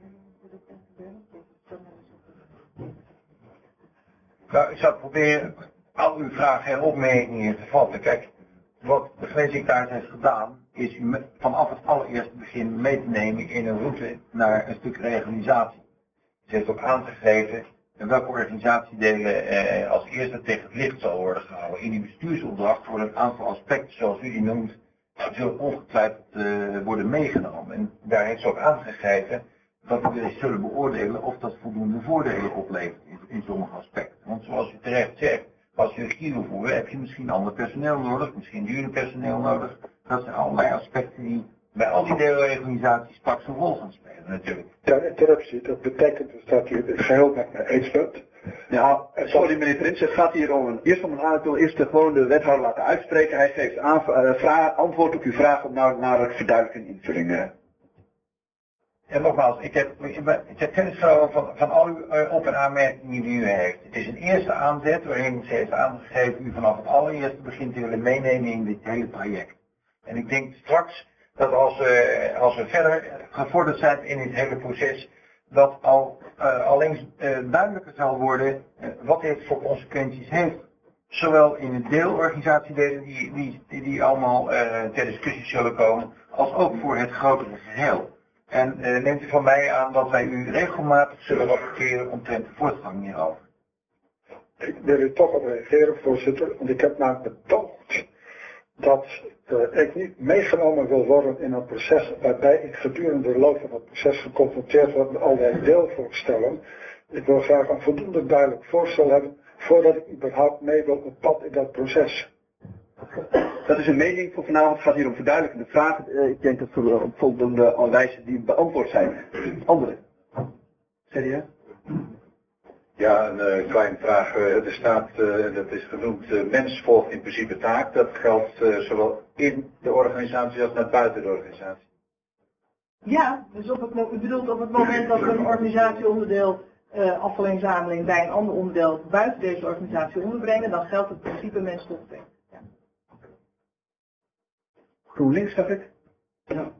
Nou, ik zal proberen al uw vragen en opmerkingen te vatten. Kijk, wat de gemeentesecretaris heeft gedaan, is u vanaf het allereerste begin mee te nemen in een route naar een stuk reorganisatie. Ze heeft ook aangegeven welke organisatiedelen eh, als eerste tegen het licht zal worden gehouden. In die bestuursopdracht worden een aantal aspecten, zoals u die noemt, zullen ongetwijfeld uh, worden meegenomen. En daar heeft ze ook aangegeven dat we eens zullen beoordelen of dat voldoende voordelen oplevert in, in sommige aspecten. Want zoals u terecht zegt, als je regie wil voeren, heb je misschien ander personeel nodig, misschien duurder personeel nodig. Dat zijn allerlei aspecten die bij al die deelorganisaties straks een rol gaan spelen natuurlijk. Ter interruptie, dat betekent dus dat u het geheel met me eens bent. Ja, sorry meneer Prins, het gaat hier om een, eerst om een aantal, ik wil eerst de, gewoon de wethouder laten uitspreken. Hij geeft aan, uh, vraag, antwoord op uw vraag om naar, naar het verduidelijken en invulling. Uh. En nogmaals, ik heb, ik heb kennis genomen van, van al uw uh, op- en aanmerkingen die u heeft. Het is een eerste aanzet waarin ze heeft aangegeven u vanaf het allereerste begin te willen meenemen in dit hele traject. En ik denk straks dat als, uh, als we verder gevorderd zijn in dit hele proces, dat al uh, alleen uh, duidelijker zal worden uh, wat dit voor consequenties heeft. Zowel in de deelorganisatiedelen die, die, die, die allemaal uh, ter discussie zullen komen, als ook voor het grotere geheel. En uh, neemt u van mij aan dat wij u regelmatig zullen rapporteren omtrent de voortgang hierover. Ik wil u toch op reageren, voorzitter, want ik heb namelijk betoogd dat uh, ik niet meegenomen wil worden in een proces waarbij ik gedurende de loop van het proces geconfronteerd word met allerlei deelvoorstellen. Ik wil graag een voldoende duidelijk voorstel hebben voordat ik überhaupt mee wil op pad in dat proces. Dat is een mening voor vanavond. Het gaat hier om verduidelijkende vragen. Uh, ik denk dat er op volgende wijze die beantwoord zijn. Andere. Seria? Ja, een uh, kleine vraag. Uh, er staat, uh, dat is genoemd, uh, mens volgt in principe taak. Dat geldt uh, zowel in de organisatie als naar buiten de organisatie. Ja, dus op het, u bedoelt op het moment dat een organisatieonderdeel uh, afvalinzameling bij een ander onderdeel buiten deze organisatie onderbrengen, dan geldt het principe mens volgt taak. Ja. GroenLinks, zag ik. Ja.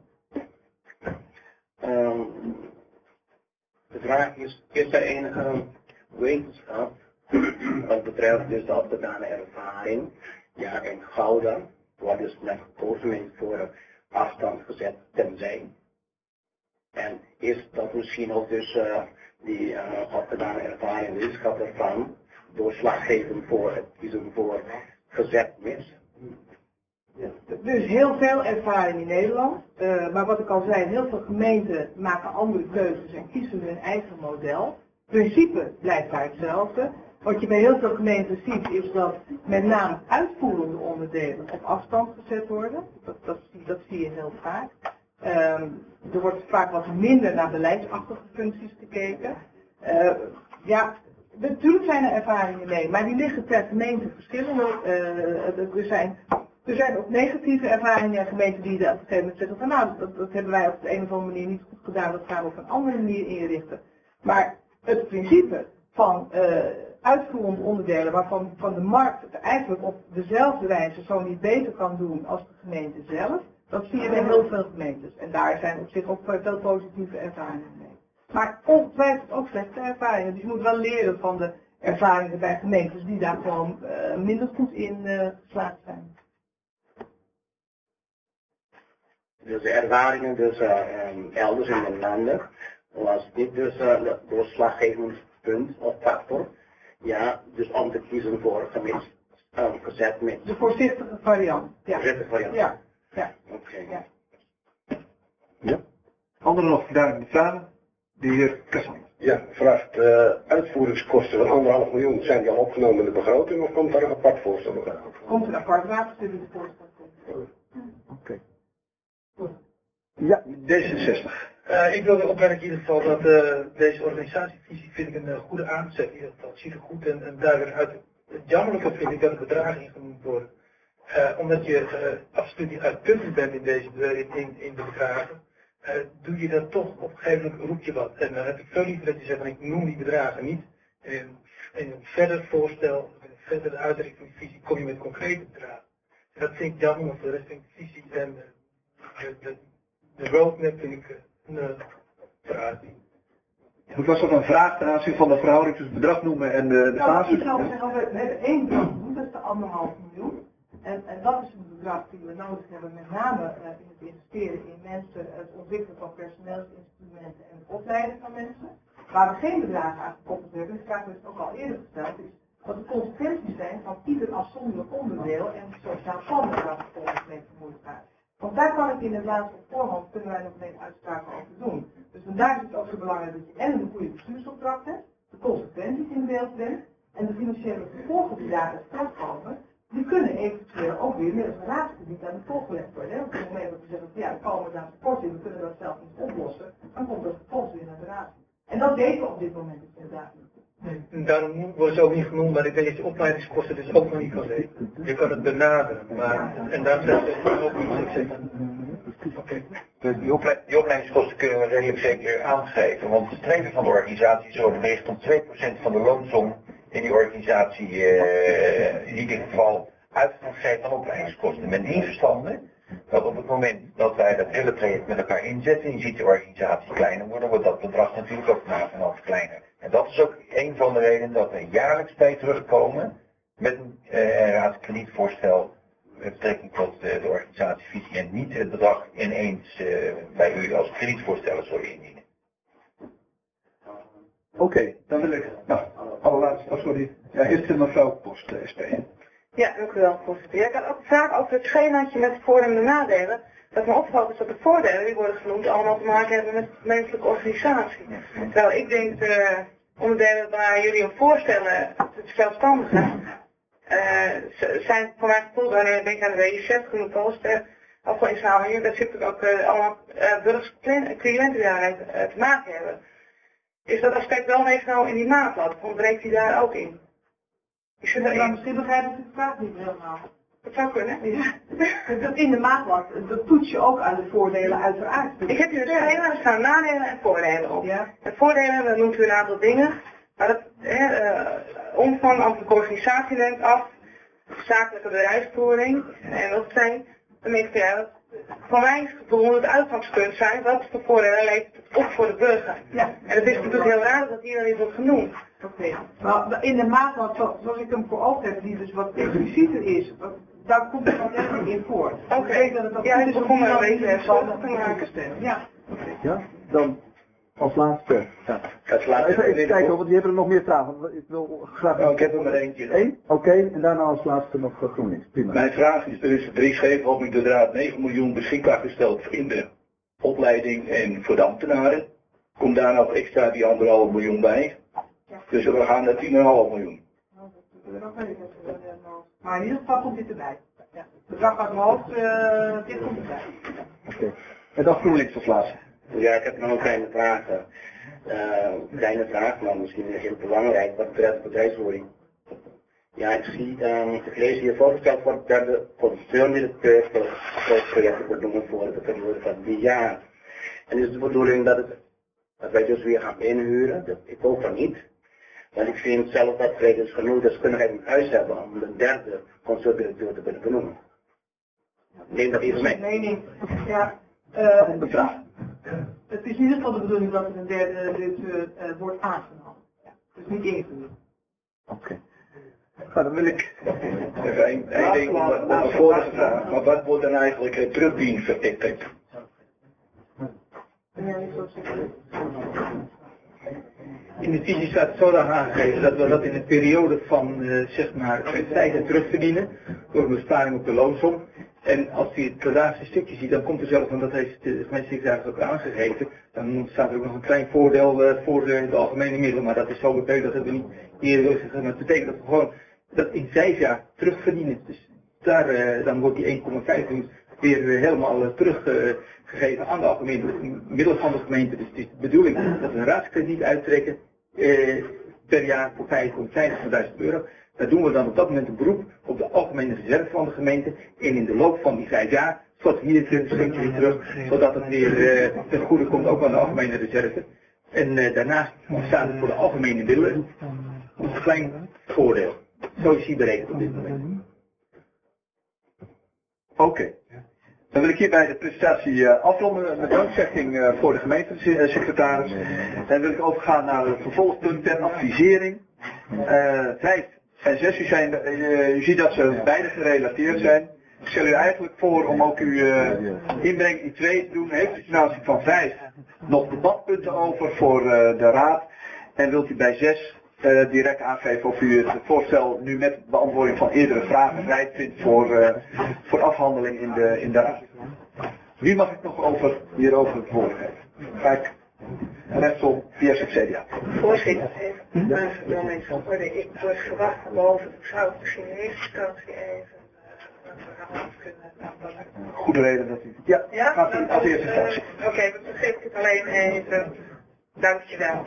Um, de vraag is, is er enige wetenschap wat betreft dus de opgedane ervaring, ja in Gouda, wat dus net gekozen is voor afstand gezet tenzij. En is dat misschien ook dus uh, die uh, opgedane ervaring, de wetenschap ervan, doorslaggevend voor het kiezen voor gezet mis? Er is heel veel ervaring in Nederland, uh, maar wat ik al zei, heel veel gemeenten maken andere keuzes en kiezen hun eigen model. Het principe blijft daar hetzelfde. Wat je bij heel veel gemeenten ziet is dat met name uitvoerende onderdelen op afstand gezet worden. Dat, dat, dat zie je heel vaak. Um, er wordt vaak wat minder naar beleidsachtige functies gekeken. Uh, ja, natuurlijk zijn er ervaringen mee, maar die liggen per gemeente verschillend. Uh, er, zijn, er zijn ook negatieve ervaringen, gemeenten die op een gegeven moment zeggen van nou, dat, dat hebben wij op de een of andere manier niet goed gedaan, dat gaan we op een andere manier inrichten. Maar het principe van uh, uitvoerende onderdelen waarvan van de markt het eigenlijk op dezelfde wijze zo niet beter kan doen als de gemeente zelf, dat zie je bij heel veel gemeentes. En daar zijn op zich ook veel positieve ervaringen mee. Maar ongetwijfeld ook slechte ervaringen. Dus je moet wel leren van de ervaringen bij gemeentes die daar gewoon uh, minder goed in uh, geslaagd zijn. Dus de ervaringen dus, uh, um, elders in de landen was dit dus uh, het doorslaggevend punt of factor. Ja, dus om te kiezen voor gemist, um, gezet met. De voorzichtige variant. Ja. Voorzichtige variant. Ja. Ja. Oké. Okay. Ja. Ja. Anderen nog duidelijke vragen? De heer Kassan. Ja, vraagt de uh, uitvoeringskosten van anderhalf miljoen, zijn die al opgenomen in de begroting of komt daar een apart voorstel nog aan? Komt een apart watersturing voorstel. Oké. Okay. Ja, D zesenzestig. Uh, ik wilde opmerken in ieder geval dat uh, deze organisatievisie vind ik een uh, goede aanzet. In ieder geval, het ziet er goed en, en duidelijk uit. Het jammerlijke vind ik dat er bedragen ingenoemd worden. Uh, omdat je uh, absoluut niet uitputtend bent in, deze, in, in, in de bedragen. Uh, doe je dan toch op een gegeven moment roep je wat. En dan heb ik veel liever dat je zegt van ik noem die bedragen niet. En in, in een verder voorstel, in een verdere uitwerking van die visie kom je met concrete bedragen. En dat vind ik jammer, want de rest van de visie en de, de, de roadmap vind ik een uh, vraag. Het was ook een vraag ten aanzien van de verhouding tussen het bedrag noemen en de, de fase. Ik zou zeggen, we hebben één bedrag genoemd, dat is de anderhalf miljoen. En, en dat is een bedrag die we nodig hebben, met name uh, in het investeren in mensen, het ontwikkelen van personeelsinstrumenten en het opleiden van mensen. Waar we geen bedragen aan gekoppeld hebben, de vraag is ook al eerder gesteld, is wat de consequenties zijn van ieder afzonderlijk onderdeel en het sociaal plan waar we volgens mee gemoeid gaan. Want daar kan ik in het laatste op voorhand, kunnen wij nog geen uitspraken over doen. Dus vandaar is het ook zo belangrijk dat je en een goede bestuursopdracht hebt, de consequenties in beeld brengt en de financiële gevolgen die daaruit voortkomen. Die kunnen eventueel ook weer middels een raadsgebied aan de volgelegd worden. Op het moment dat we zeggen, ja, er komen daar tekorten in, we kunnen dat zelf niet oplossen, dan komt dat vervolgens weer naar de raad. En dat weten we op dit moment inderdaad niet. Nee, daarom worden ze ook niet genoemd, maar ik weet dat je opleidingskosten dus ook nog niet kan weten. Je kan het benaderen, maar, en daar zegt het ook niet. Okay. Die, opleid, die opleidingskosten kunnen we redelijk zeker aangeven, want het streven van de organisatie is overwegend om twee procent van de loonsom in die organisatie uh, in ieder geval uitgevoerd geeft aan opleidingskosten. Met die verstande dat op het moment dat wij dat hele traject met elkaar inzetten en je ziet de organisatie kleiner worden, wordt dat bedrag natuurlijk ook na en af kleiner. En dat is ook een van de redenen dat we jaarlijks bij terugkomen met een uh, raadskredietvoorstel met betrekking tot uh, de organisatievisie en niet het bedrag ineens uh, bij u als kredietvoorstellen zullen indienen. Oké, okay, dan wil ik, nou, allerlaatst, oh sorry, ja, eerst de mevrouw Post, S P. Ja, dank u wel, voorzitter. Ja, ik had ook een vraag over het schemaatje met voordelen en de nadelen. Dat me opvalt is dat de voordelen die worden genoemd allemaal te maken hebben met menselijke organisatie. Terwijl ik denk de onderdelen waar jullie op voorstellen, het zelfstandige, uh, zijn voor mijn gevoel, wanneer ik denk aan de W I Z, Groene Post, afvalinzameling, daar zit ook uh, allemaal uh, burgers cliënten die daarmee uh, te maken hebben. Is dat aspect wel meegenomen in die maatlat? Ontbreekt die daar ook in? Ik zit ja, dan misschien begrijp ik de vraag niet helemaal. Dat zou kunnen. Ja. Dat in de maatlat, dat toets je ook aan de voordelen uiteraard. Ik heb hier een schema, er staan nadelen en voordelen op. Ja. En voordelen, dan noemt u een aantal dingen. Maar dat eh, omvang, ambtelijke organisatie neemt af, zakelijke bedrijfsvoering. En dat zijn, dan denk ik, ja, dat, voor mij is het gevoel het uitgangspunt zijn, wat voor voordelen levert het op voor de burger. Ja. En het is natuurlijk heel raar dat hier dan niet wordt genoemd. Oké, maar in de maatlat zoals ik hem voor ogen heb, die dus wat explicieter is, daar komt het wel echt in voor. Oké, okay. Ja, ik begon maar een beetje hetzelfde te maken. Ja. Okay. Ja, dan als laatste. Ja. Als laatste even even kijken, want die hebben er nog meer vragen. Ik wil graag... Oh, ik heb er maar eentje. Eén? Oké, okay. En daarna als laatste nog uh, GroenLinks. Prima. Mijn vraag is, er is er is geen op inderdaad negen miljoen beschikbaar gesteld in de opleiding en voor de ambtenaren. Komt daar nog extra die anderhalf miljoen bij. Dus we gaan naar tien komma vijf miljoen. Maar in ieder geval komt dit erbij. Ja. Het bedrag uit mijn hoofd, uh, dit komt erbij. Oké. Okay. En dan GroenLinks als laatste. Ja, ik heb nog een kleine vraag. Uh, kleine vraag, maar misschien heel belangrijk, wat betreft bedrijfsvoering. Ja, ik zie, um, ik lees hier voorgesteld wordt dat de conditionele projecten benoemen voor de periode van drie jaar. En is de bedoeling dat, het, dat wij dus weer gaan inhuren? Dat, ik hoop van niet. Want ik vind zelf dat wij dus genoeg deskundigheid in huis hebben om een derde consultdirecteur te kunnen benoemen. Neem dat even mee. Nee, nee. Ja. Uh, het is in ieder geval de bedoeling dat er een derde directeur uh, wordt aangenomen. Dus niet ingehuurd. Oké. Okay. Nou, dan wil ik even één ding op de vorige vraag. Maar wat wordt dan eigenlijk het terugdiensteffect? In de visie staat zo dan aangegeven dat we dat in een periode van uh, zeg maar tijden terugverdienen door een besparing op de loonsom. En als je het quadratische stukje ziet, dan komt er zelfs, want dat heeft de gemeentesecretaris ook aangegeven, dan staat er ook nog een klein voordeel uh, voor uh, de algemene middelen, maar dat is zo beperkt dat hebben we niet eerder gezegd. Maar dat betekent dat we gewoon dat in vijf jaar terugverdienen. Dus daar, uh, dan wordt die één komma vijf weer uh, helemaal uh, teruggegeven uh, aan de algemene middelen van de gemeente. Dus het is de bedoeling dat we een raadskrediet uittrekken uh, per jaar voor vijfhonderdvijftigduizend euro. Daar doen we dan op dat moment een beroep op de algemene reserve van de gemeente. En in de loop van die vijf jaar wordt hier een stukje weer terug, zodat het weer uh, ten goede komt ook aan de algemene reserve. En uh, daarnaast staat het voor de algemene middelen een klein voordeel. Zo is hij berekend op dit moment. Oké. Okay. Dan wil ik hierbij de presentatie uh, afronden met dankzegging uh, voor de gemeentesecretaris. Dan wil ik overgaan naar het vervolgpunt ter advisering. Uh, vijf en zes, u, zijn, uh, u ziet dat ze beide gerelateerd zijn. Ik stel u eigenlijk voor om ook uw uh, inbreng in twee te doen. Heeft u ten aanzien van vijf nog debatpunten over voor uh, de raad? En wilt u bij zes uh, direct aangeven of u het voorstel nu met beantwoording van eerdere vragen rijp vindt voor, uh, voor afhandeling in de, in de raad? Wie mag ik nog over, hierover het woord geven? Kijk. Rechtsom via Subsidia. Voorzitter, even mijn vernoeming van orde. Ik word verwacht boven. Ik zou misschien in eerste instantie even uh, een verhaal kunnen aanpakken. Goede reden dat u. Ja, ja? gaat u als eerste instantie. Uh, Oké, okay, dan geef ik het alleen even. Dankjewel.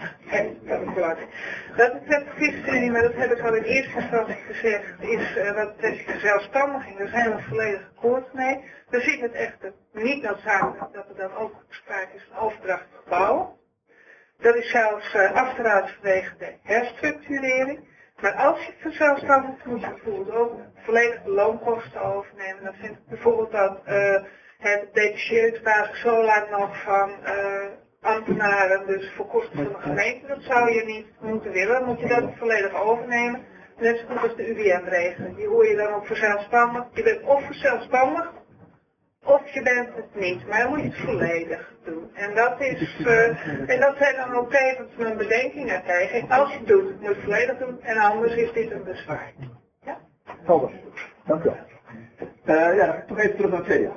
Dat betreft de visstudie, maar dat heb ik al in eerste instantie gezegd, is uh, wat betreft de zelfstandiging. Daar zijn we volledig akkoord mee. We zien het echter niet noodzakelijk dat er dan ook sprake is van overdracht van bouw. Dat is zelfs uh, af te raden vanwege de herstructurering. Maar als je verzelfstandigt moet je bijvoorbeeld ook volledig de loonkosten overnemen. Dan vind ik bijvoorbeeld dat uh, het detacheringsbasis zo lang nog van uh, ambtenaren, dus voor kosten van de gemeente, dat zou je niet moeten willen. Dan moet je dat volledig overnemen. Net zo goed als de U W M-regeling. Die hoor je dan ook verzelfstandig. Je bent of verzelfstandig, of je bent het niet. Maar dan moet je het volledig doen. En dat is, uh, en dat zijn dan ook tevens mijn bedenkingen tegen. Als je het doet, moet je het volledig doen. En anders is dit een bezwaar. Ja? Helder. Dank u wel. Uh, ja, dan ga ik toch even terug naar het C D A.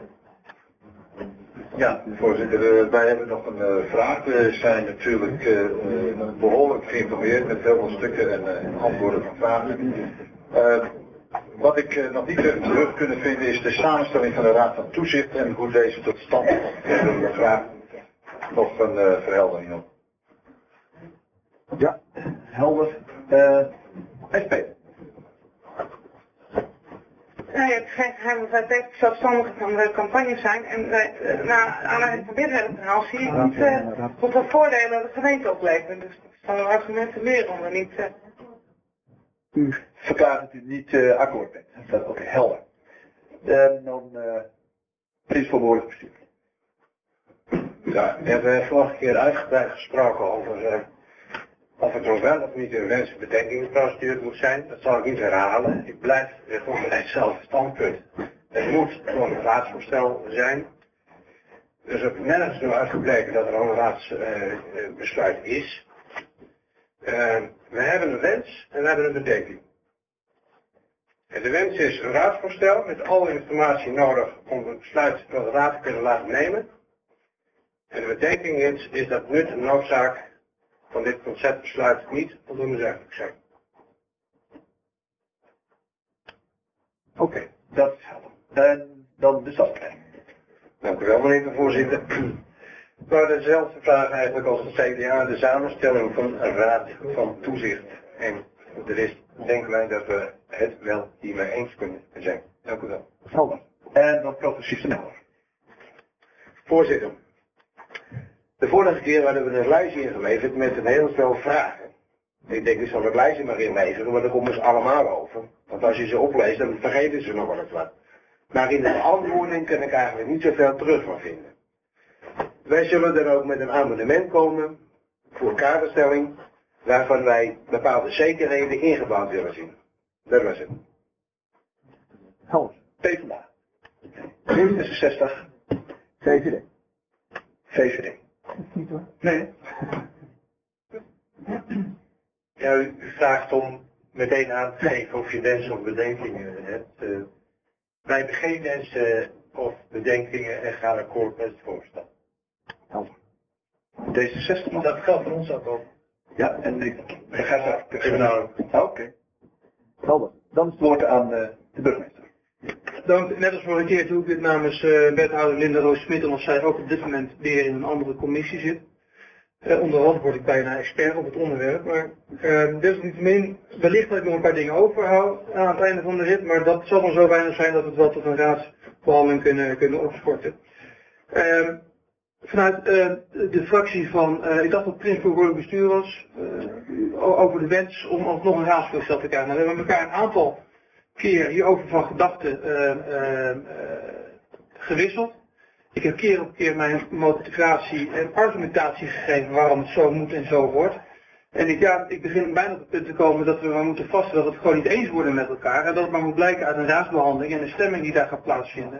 Ja, voorzitter, uh, wij hebben nog een uh, vraag. We zijn natuurlijk uh, uh, behoorlijk geïnformeerd met heel veel stukken en uh, antwoorden van vragen. Uh, wat ik uh, nog niet even terug kunnen vinden is de samenstelling van de Raad van Toezicht en hoe deze tot stand komt. Ik wil uh, graag nog een uh, verheldering op. Ja, helder. Uh, S P. Nou ja, het is geen geheim dat wij tegen zelfstandigen van de campagne zijn. En wij, uh, na aanleiding van dit hele verhaal zie ik niet uh, hoeveel voordelen de gemeente opleveren. Dus ik zal er argumenten leren om er niet... Uh... U verklaart dat u niet uh, akkoord bent. Oké, okay, helder. En dan uh, Prins voor woordelijk bestuur. Ja, we hebben vorige keer uitgebreid gesproken over uh, of het nog wel of niet een wensbedenkingsprocedure moet zijn. Dat zal ik niet herhalen. Ik blijf gewoon bij hetzelfde standpunt. Het moet gewoon een raadsvoorstel zijn. Dus er is nergens nu uitgebleken dat er al een raadsbesluit uh, is. Uh, we hebben een wens en we hebben een bedenking. En de wens is een raadsvoorstel met alle informatie nodig om een besluit door de raad te kunnen laten nemen. En de bedenking is, is dat nut en noodzaak van dit conceptbesluit niet voldoende duidelijk zijn. Oké, okay, dat is helder. En dan de stadsplanning. Dank u wel, meneer de voorzitter. Maar dezelfde vraag eigenlijk als de C D A, de samenstelling van een raad van toezicht. En de rest denken wij dat we het wel hiermee eens kunnen zijn. Dank u wel. Helder. En dan progressief de Nelder. Voorzitter, de vorige keer hadden we een lijstje ingeleverd met een heel stel vragen. Ik denk, ik zal het lijstje maar inleveren, maar daar komen ze allemaal over. Want als je ze opleest, dan vergeten ze nog wel eens wat. Maar in de beantwoording kan ik eigenlijk niet zoveel terug van vinden. Wij zullen dan ook met een amendement komen voor kaderstelling, waarvan wij bepaalde zekerheden ingebouwd willen zien. Dat was het. Helder. PvdA. D zesenzestig. V V D. V V D. Niet hoor. Nee. Ja, u vraagt om meteen aan te geven of je wensen of bedenkingen hebt. Uh, wij hebben geen wensen of bedenkingen en gaan akkoord met het voorstel. Helder. D zesenzestig nog? Dat geldt voor ons ook al. Ja, en ik ga het Nou, Oké. Okay. Helder. Dan is het woord aan uh, de burgemeester. Dank, net als vorige keer doe ik dit namens uh, wethouder Linda Roos-Smit, omdat zij ook op dit moment weer in een andere commissie zit. Uh, onderhand word ik bijna expert op het onderwerp, maar uh, desalniettemin wellicht dat ik nog een paar dingen overhoud aan het einde van de rit, maar dat zal dan zo weinig zijn dat we het wel tot een raadsbehandeling kunnen, kunnen opschorten. Uh, vanuit uh, de fractie van, uh, ik dacht dat het principebehoorlijk bestuur was, uh, over de wens om alsnog een raadsvoorstel te krijgen. Nou, we hebben elkaar een aantal keer hierover van gedachten uh, uh, uh, gewisseld. Ik heb keer op keer mijn motivatie en argumentatie gegeven waarom het zo moet en zo wordt. En ik, ja, ik begin bijna op het punt te komen dat we maar moeten vaststellen dat we het gewoon niet eens worden met elkaar. En dat het maar moet blijken uit een raadsbehandeling en de stemming die daar gaat plaatsvinden.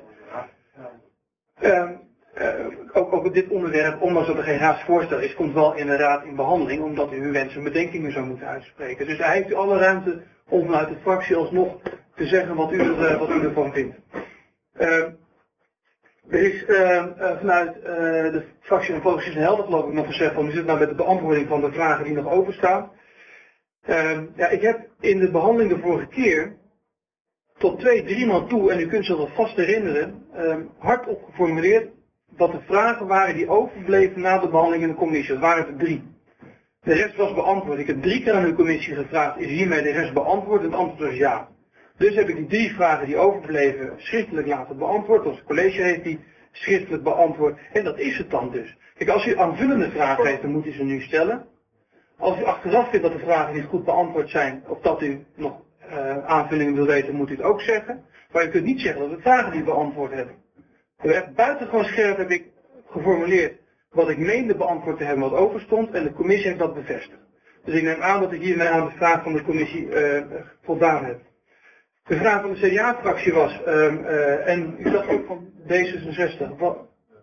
Uh, uh, ook, ook op dit onderwerp, ondanks dat er geen raadsvoorstel is, komt wel in de raad in behandeling, omdat u uw wensen en bedenkingen zou moeten uitspreken. Dus daar heeft u alle ruimte om vanuit de fractie alsnog te zeggen wat u, er, wat u ervan vindt. Uh, Er is uh, uh, vanuit uh, de fractie van Progressief en Helder geloof ik nog gezegd van, hoe zit het nou met de beantwoording van de vragen die nog openstaan. Uh, ja, ik heb in de behandeling de vorige keer tot twee, drie maal toe, en u kunt zich dat vast herinneren, uh, hardop geformuleerd wat de vragen waren die overbleven na de behandeling in de commissie. Dat waren er drie. De rest was beantwoord. Ik heb drie keer aan de commissie gevraagd, is hiermee de rest beantwoord? En het antwoord was ja. Dus heb ik die drie vragen die overbleven schriftelijk laten beantwoorden. Ons college heeft die schriftelijk beantwoord. En dat is het dan dus. Kijk, als u aanvullende vragen heeft, dan moet u ze nu stellen. Als u achteraf vindt dat de vragen niet goed beantwoord zijn, of dat u nog uh, aanvullingen wil weten, moet u het ook zeggen. Maar u kunt niet zeggen dat we vragen niet beantwoord hebben. Echt buitengewoon scherp heb ik geformuleerd wat ik meende beantwoord te hebben wat overstond. En de commissie heeft dat bevestigd. Dus ik neem aan dat ik hiermee aan de vraag van de commissie uh, voldaan heb. De vraag van de C D A-fractie was, um, uh, en u dacht ook van D zesenzestig, wat,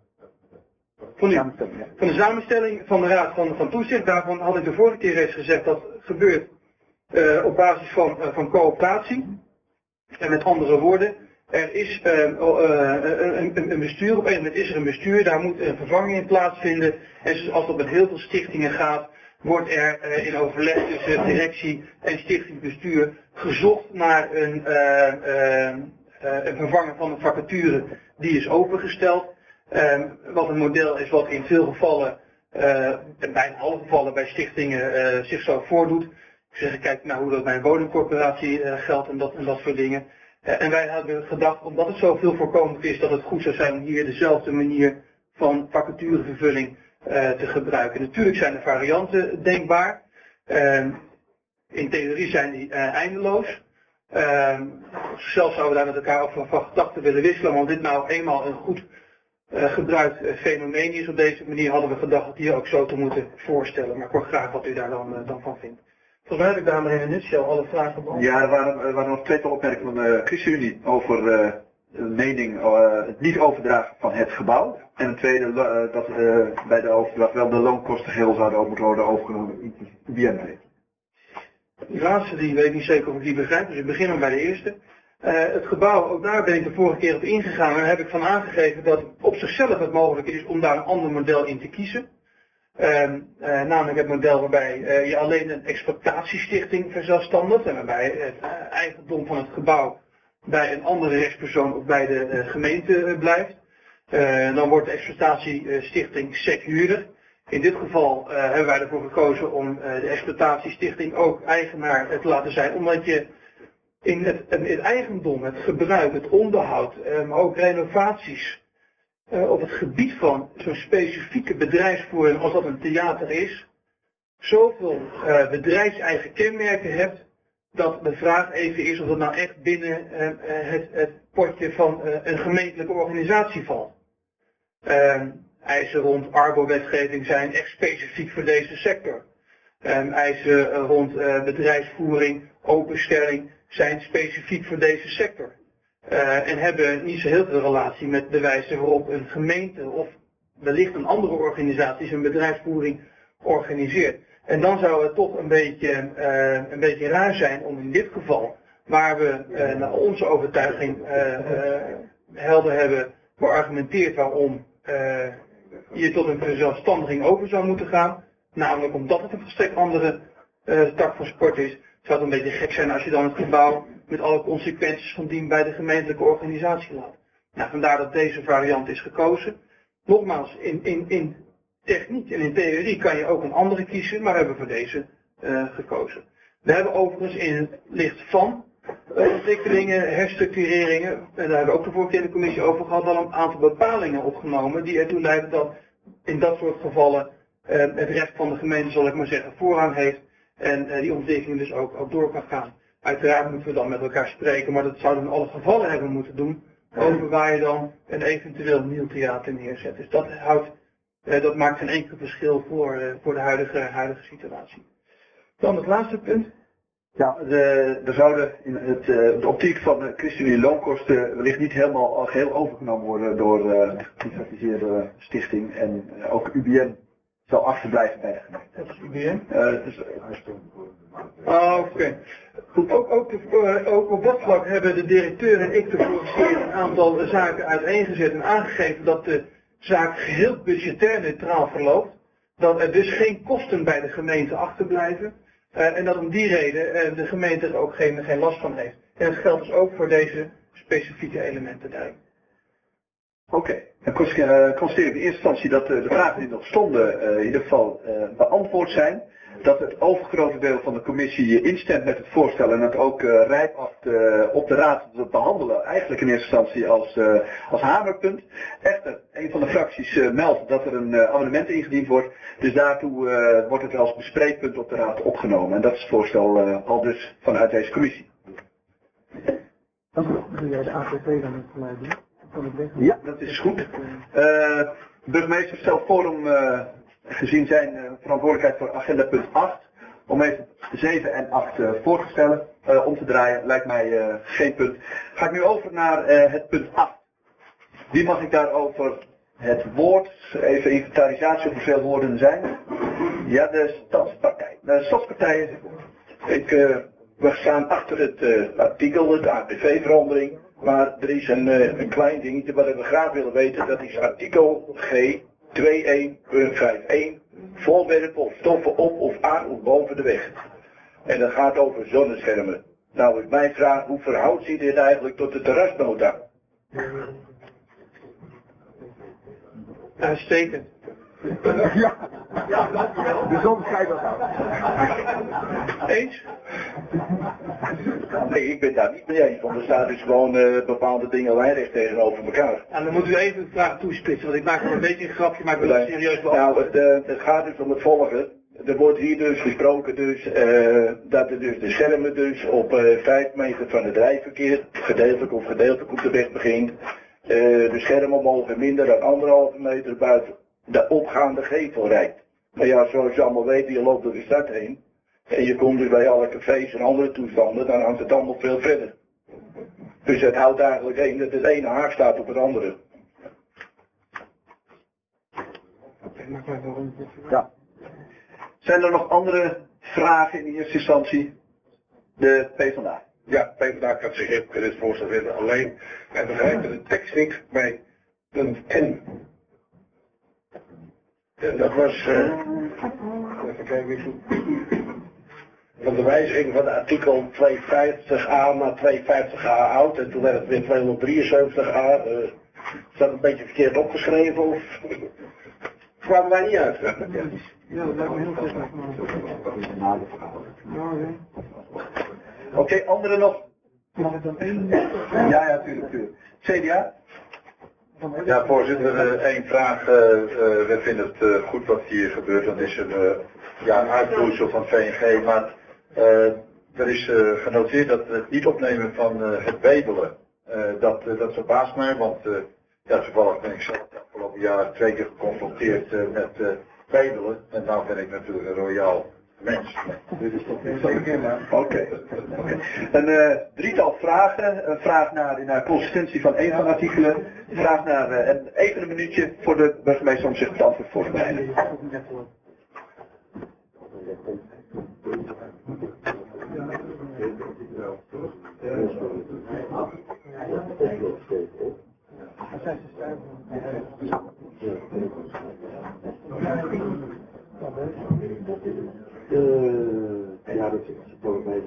van, u, van de samenstelling van de Raad van, van Toezicht, daarvan had ik de vorige keer reeds gezegd dat gebeurt uh, op basis van, uh, van coöptatie. En met andere woorden, er is uh, uh, een, een bestuur, op een moment is er een bestuur, daar moet een vervanging in plaatsvinden. En zoals dat met heel veel stichtingen gaat, wordt er uh, in overleg tussen directie en stichtingsbestuur gezocht naar een, uh, uh, uh, een vervanger van een vacature die is opengesteld. Uh, wat een model is wat in veel gevallen, uh, en bijna alle gevallen bij stichtingen uh, zich zo voordoet. Ik zeg, kijk naar hoe dat bij een woningcorporatie uh, geldt en dat, en dat soort dingen. Uh, en wij hebben gedacht, omdat het zoveel voorkomend is, dat het goed zou zijn om hier dezelfde manier van vacaturevervulling Uh, te gebruiken. Natuurlijk zijn er varianten denkbaar. Uh, in theorie zijn die uh, eindeloos. Uh, zelfs zouden we daar met elkaar over van gedachten willen wisselen, maar omdat dit nou eenmaal een goed uh, gebruikt uh, fenomeen is op deze manier, hadden we gedacht het hier ook zo te moeten voorstellen. Maar ik hoor graag wat u daar dan, uh, dan van vindt. Volgens mij heb ik daar maar in een nutshell alle vragen beantwoord. Ja, er waren, er waren nog tweetal opmerkingen van de ChristenUnie over uh, de mening, uh, het niet overdragen van het gebouw. En een tweede, uh, dat uh, bij de overdracht wel de loonkosten geheel zouden ook moeten worden overgenomen in de B N P. Die laatste die weet ik niet zeker of ik die begrijp, dus ik begin maar bij de eerste. Uh, het gebouw, ook daar ben ik de vorige keer op ingegaan en daar heb ik van aangegeven dat op zichzelf het mogelijk is om daar een ander model in te kiezen. Uh, uh, namelijk het model waarbij uh, je alleen een exploitatiestichting verzelfstandigt en waarbij het uh, eigendom van het gebouw bij een andere rechtspersoon of bij de uh, gemeente uh, blijft. Uh, dan wordt de exploitatiestichting secuurder. In dit geval uh, hebben wij ervoor gekozen om uh, de exploitatiestichting ook eigenaar te laten zijn, omdat je in het, het eigendom, het gebruik, het onderhoud, uh, maar ook renovaties uh, op het gebied van zo'n specifieke bedrijfsvoering als dat een theater is, zoveel uh, bedrijfseigen kenmerken hebt, dat de vraag even is of dat nou echt binnen uh, het, het potje van uh, een gemeentelijke organisatie valt. Uh, eisen rond Arbo-wetgeving zijn echt specifiek voor deze sector. Um, eisen uh, rond uh, bedrijfsvoering, openstelling zijn specifiek voor deze sector. Uh, en hebben niet zo heel veel relatie met de wijze waarop een gemeente of wellicht een andere organisatie zijn bedrijfsvoering organiseert. En dan zou het toch een beetje, uh, een beetje raar zijn om in dit geval, waar we uh, naar onze overtuiging uh, uh, helder hebben beargumenteerd waarom uh, je tot een verzelfstandiging over zou moeten gaan, namelijk omdat het een volstrekt andere uh, tak van sport is, zou het een beetje gek zijn als je dan het gebouw met alle consequenties van dien bij de gemeentelijke organisatie laat. Nou, vandaar dat deze variant is gekozen. Nogmaals, in, in, in techniek en in theorie kan je ook een andere kiezen, maar we hebben voor deze uh, gekozen. We hebben overigens in het licht van uh, ontwikkelingen, herstructureringen, en daar hebben we ook de vorige keer in de commissie over gehad, al een aantal bepalingen opgenomen die ertoe leiden dat in dat soort gevallen uh, het recht van de gemeente, zal ik maar zeggen, voorrang heeft en uh, die ontwikkeling dus ook, ook door kan gaan. Uiteraard moeten we dan met elkaar spreken, maar dat zouden we in alle gevallen hebben moeten doen, over waar je dan een eventueel nieuw theater neerzet. Dus dat houdt Uh, dat maakt geen enkel verschil voor, uh, voor de huidige, huidige situatie. Dan het laatste punt. Ja, de, er zouden in het, uh, de optiek van de ChristenUnie loonkosten wellicht niet helemaal al geheel overgenomen worden door uh, de geprivatiseerde stichting. En uh, ook U B M zal achterblijven bij de gemeente. Dat is U B M? Uh, dus, Ah, oké. Okay. Goed, ook, ook, uh, ook op dat vlak hebben de directeur en ik de vorige keer een aantal zaken uiteengezet en aangegeven dat de zaak geheel budgetair neutraal verloopt, dat er dus geen kosten bij de gemeente achterblijven uh, en dat om die reden uh, de gemeente er ook geen, geen last van heeft. En dat geldt dus ook voor deze specifieke elementen daarin. Oké, okay. Dan constateer ik in eerste instantie dat uh, de vragen die nog stonden uh, in ieder geval uh, beantwoord zijn. Dat het overgrote deel van de commissie instemt met het voorstel en het ook uh, rijp acht uh, op de raad te behandelen, eigenlijk in eerste instantie als, uh, als hamerpunt. Echter, een van de fracties uh, meldt dat er een uh, amendement ingediend wordt, dus daartoe uh, wordt het als bespreekpunt op de raad opgenomen. En dat is het voorstel uh, al dus vanuit deze commissie. Dank u wel. Wil jij de A P P dan voor mij doen? Ja, dat is goed. Uh, burgemeester stelt voor om uh, gezien zijn uh, verantwoordelijkheid voor agenda punt acht, om even zeven en acht uh, voor te stellen, uh, om te draaien, lijkt mij uh, geen punt. Ga ik nu over naar uh, het punt acht. Wie mag ik daarover het woord, even inventarisatie hoeveel woorden er zijn? Ja, de Stadspartij. De Stadspartij, ik, uh, we staan achter het uh, artikel, het A P V-verandering, maar er is een, uh, een klein dingetje wat we graag willen weten, dat is artikel G tweeëndertig punt vijfenvijftig, voorwerpen of stoffen op of aan of boven de weg. En dat gaat over zonneschermen. Nou is mijn vraag, hoe verhoudt zich dit eigenlijk tot de terrasnota? Uitstekend. Ja, ja, de zon schijnt wel aan. Eens? Nee, ik ben daar niet mee eens, want er staan dus gewoon uh, bepaalde dingen lijnrecht tegenover elkaar. En dan moeten we even de vraag toespitsen, want ik maak er een beetje een grapje, maar ik wil het serieus beantwoorden. Nou, het, uh, het gaat dus om het volgende. Er wordt hier dus gesproken dus, uh, dat er dus de schermen dus op uh, vijf meter van het rijverkeer, gedeeltelijk of gedeeltelijk op de weg begint. Uh, de schermen mogen minder dan anderhalve meter buiten de opgaande gevel rijdt. Maar ja, zoals je allemaal weet, je loopt door de stad heen. En je komt dus bij alle cafés en andere toestanden, dan hangt het allemaal veel verder. Dus het houdt eigenlijk in dat het ene haak staat op het andere. Ja. Zijn er nog andere vragen in eerste instantie? De PvdA. Ja, PvdA kan zich in dit voorstel vinden. Alleen, wij begrijpen de tekst niet bij punt N. En dat was, uh, even kijken, van de wijziging van artikel tweehonderdvijftig a naar tweehonderdvijftig a oud. En toen werd het weer tweehonderddrieënzeventig a. Uh, Is dat een beetje verkeerd opgeschreven of kwamen wij niet uit? Ja, dat lijkt me heel goed. Oké, okay, anderen nog? Mag ik dan één? Ja, ja, tuurlijk, tuurlijk. C D A? Ja, voorzitter, uh, één vraag. Uh, uh, we vinden het uh, goed wat hier gebeurt. Dat is een, uh, ja, een uitvloeisel van V N G. Maar uh, er is uh, genoteerd dat het niet opnemen van uh, het bedelen. Uh, dat, uh, dat verbaast mij, want uh, ja, toevallig ben ik zelf het afgelopen jaar twee keer geconfronteerd uh, met uh, bedelen. En nou ben ik natuurlijk een royaal mens. Dit is toch niet zo bekend. Oké. Een uh, drietal vragen. Een vraag naar, naar consistentie van één van de artikelen. Een vraag naar uh, en even een minuutje voor de burgemeester om zich het antwoord voor te bereiden. Uh, ja, dat is volgens mij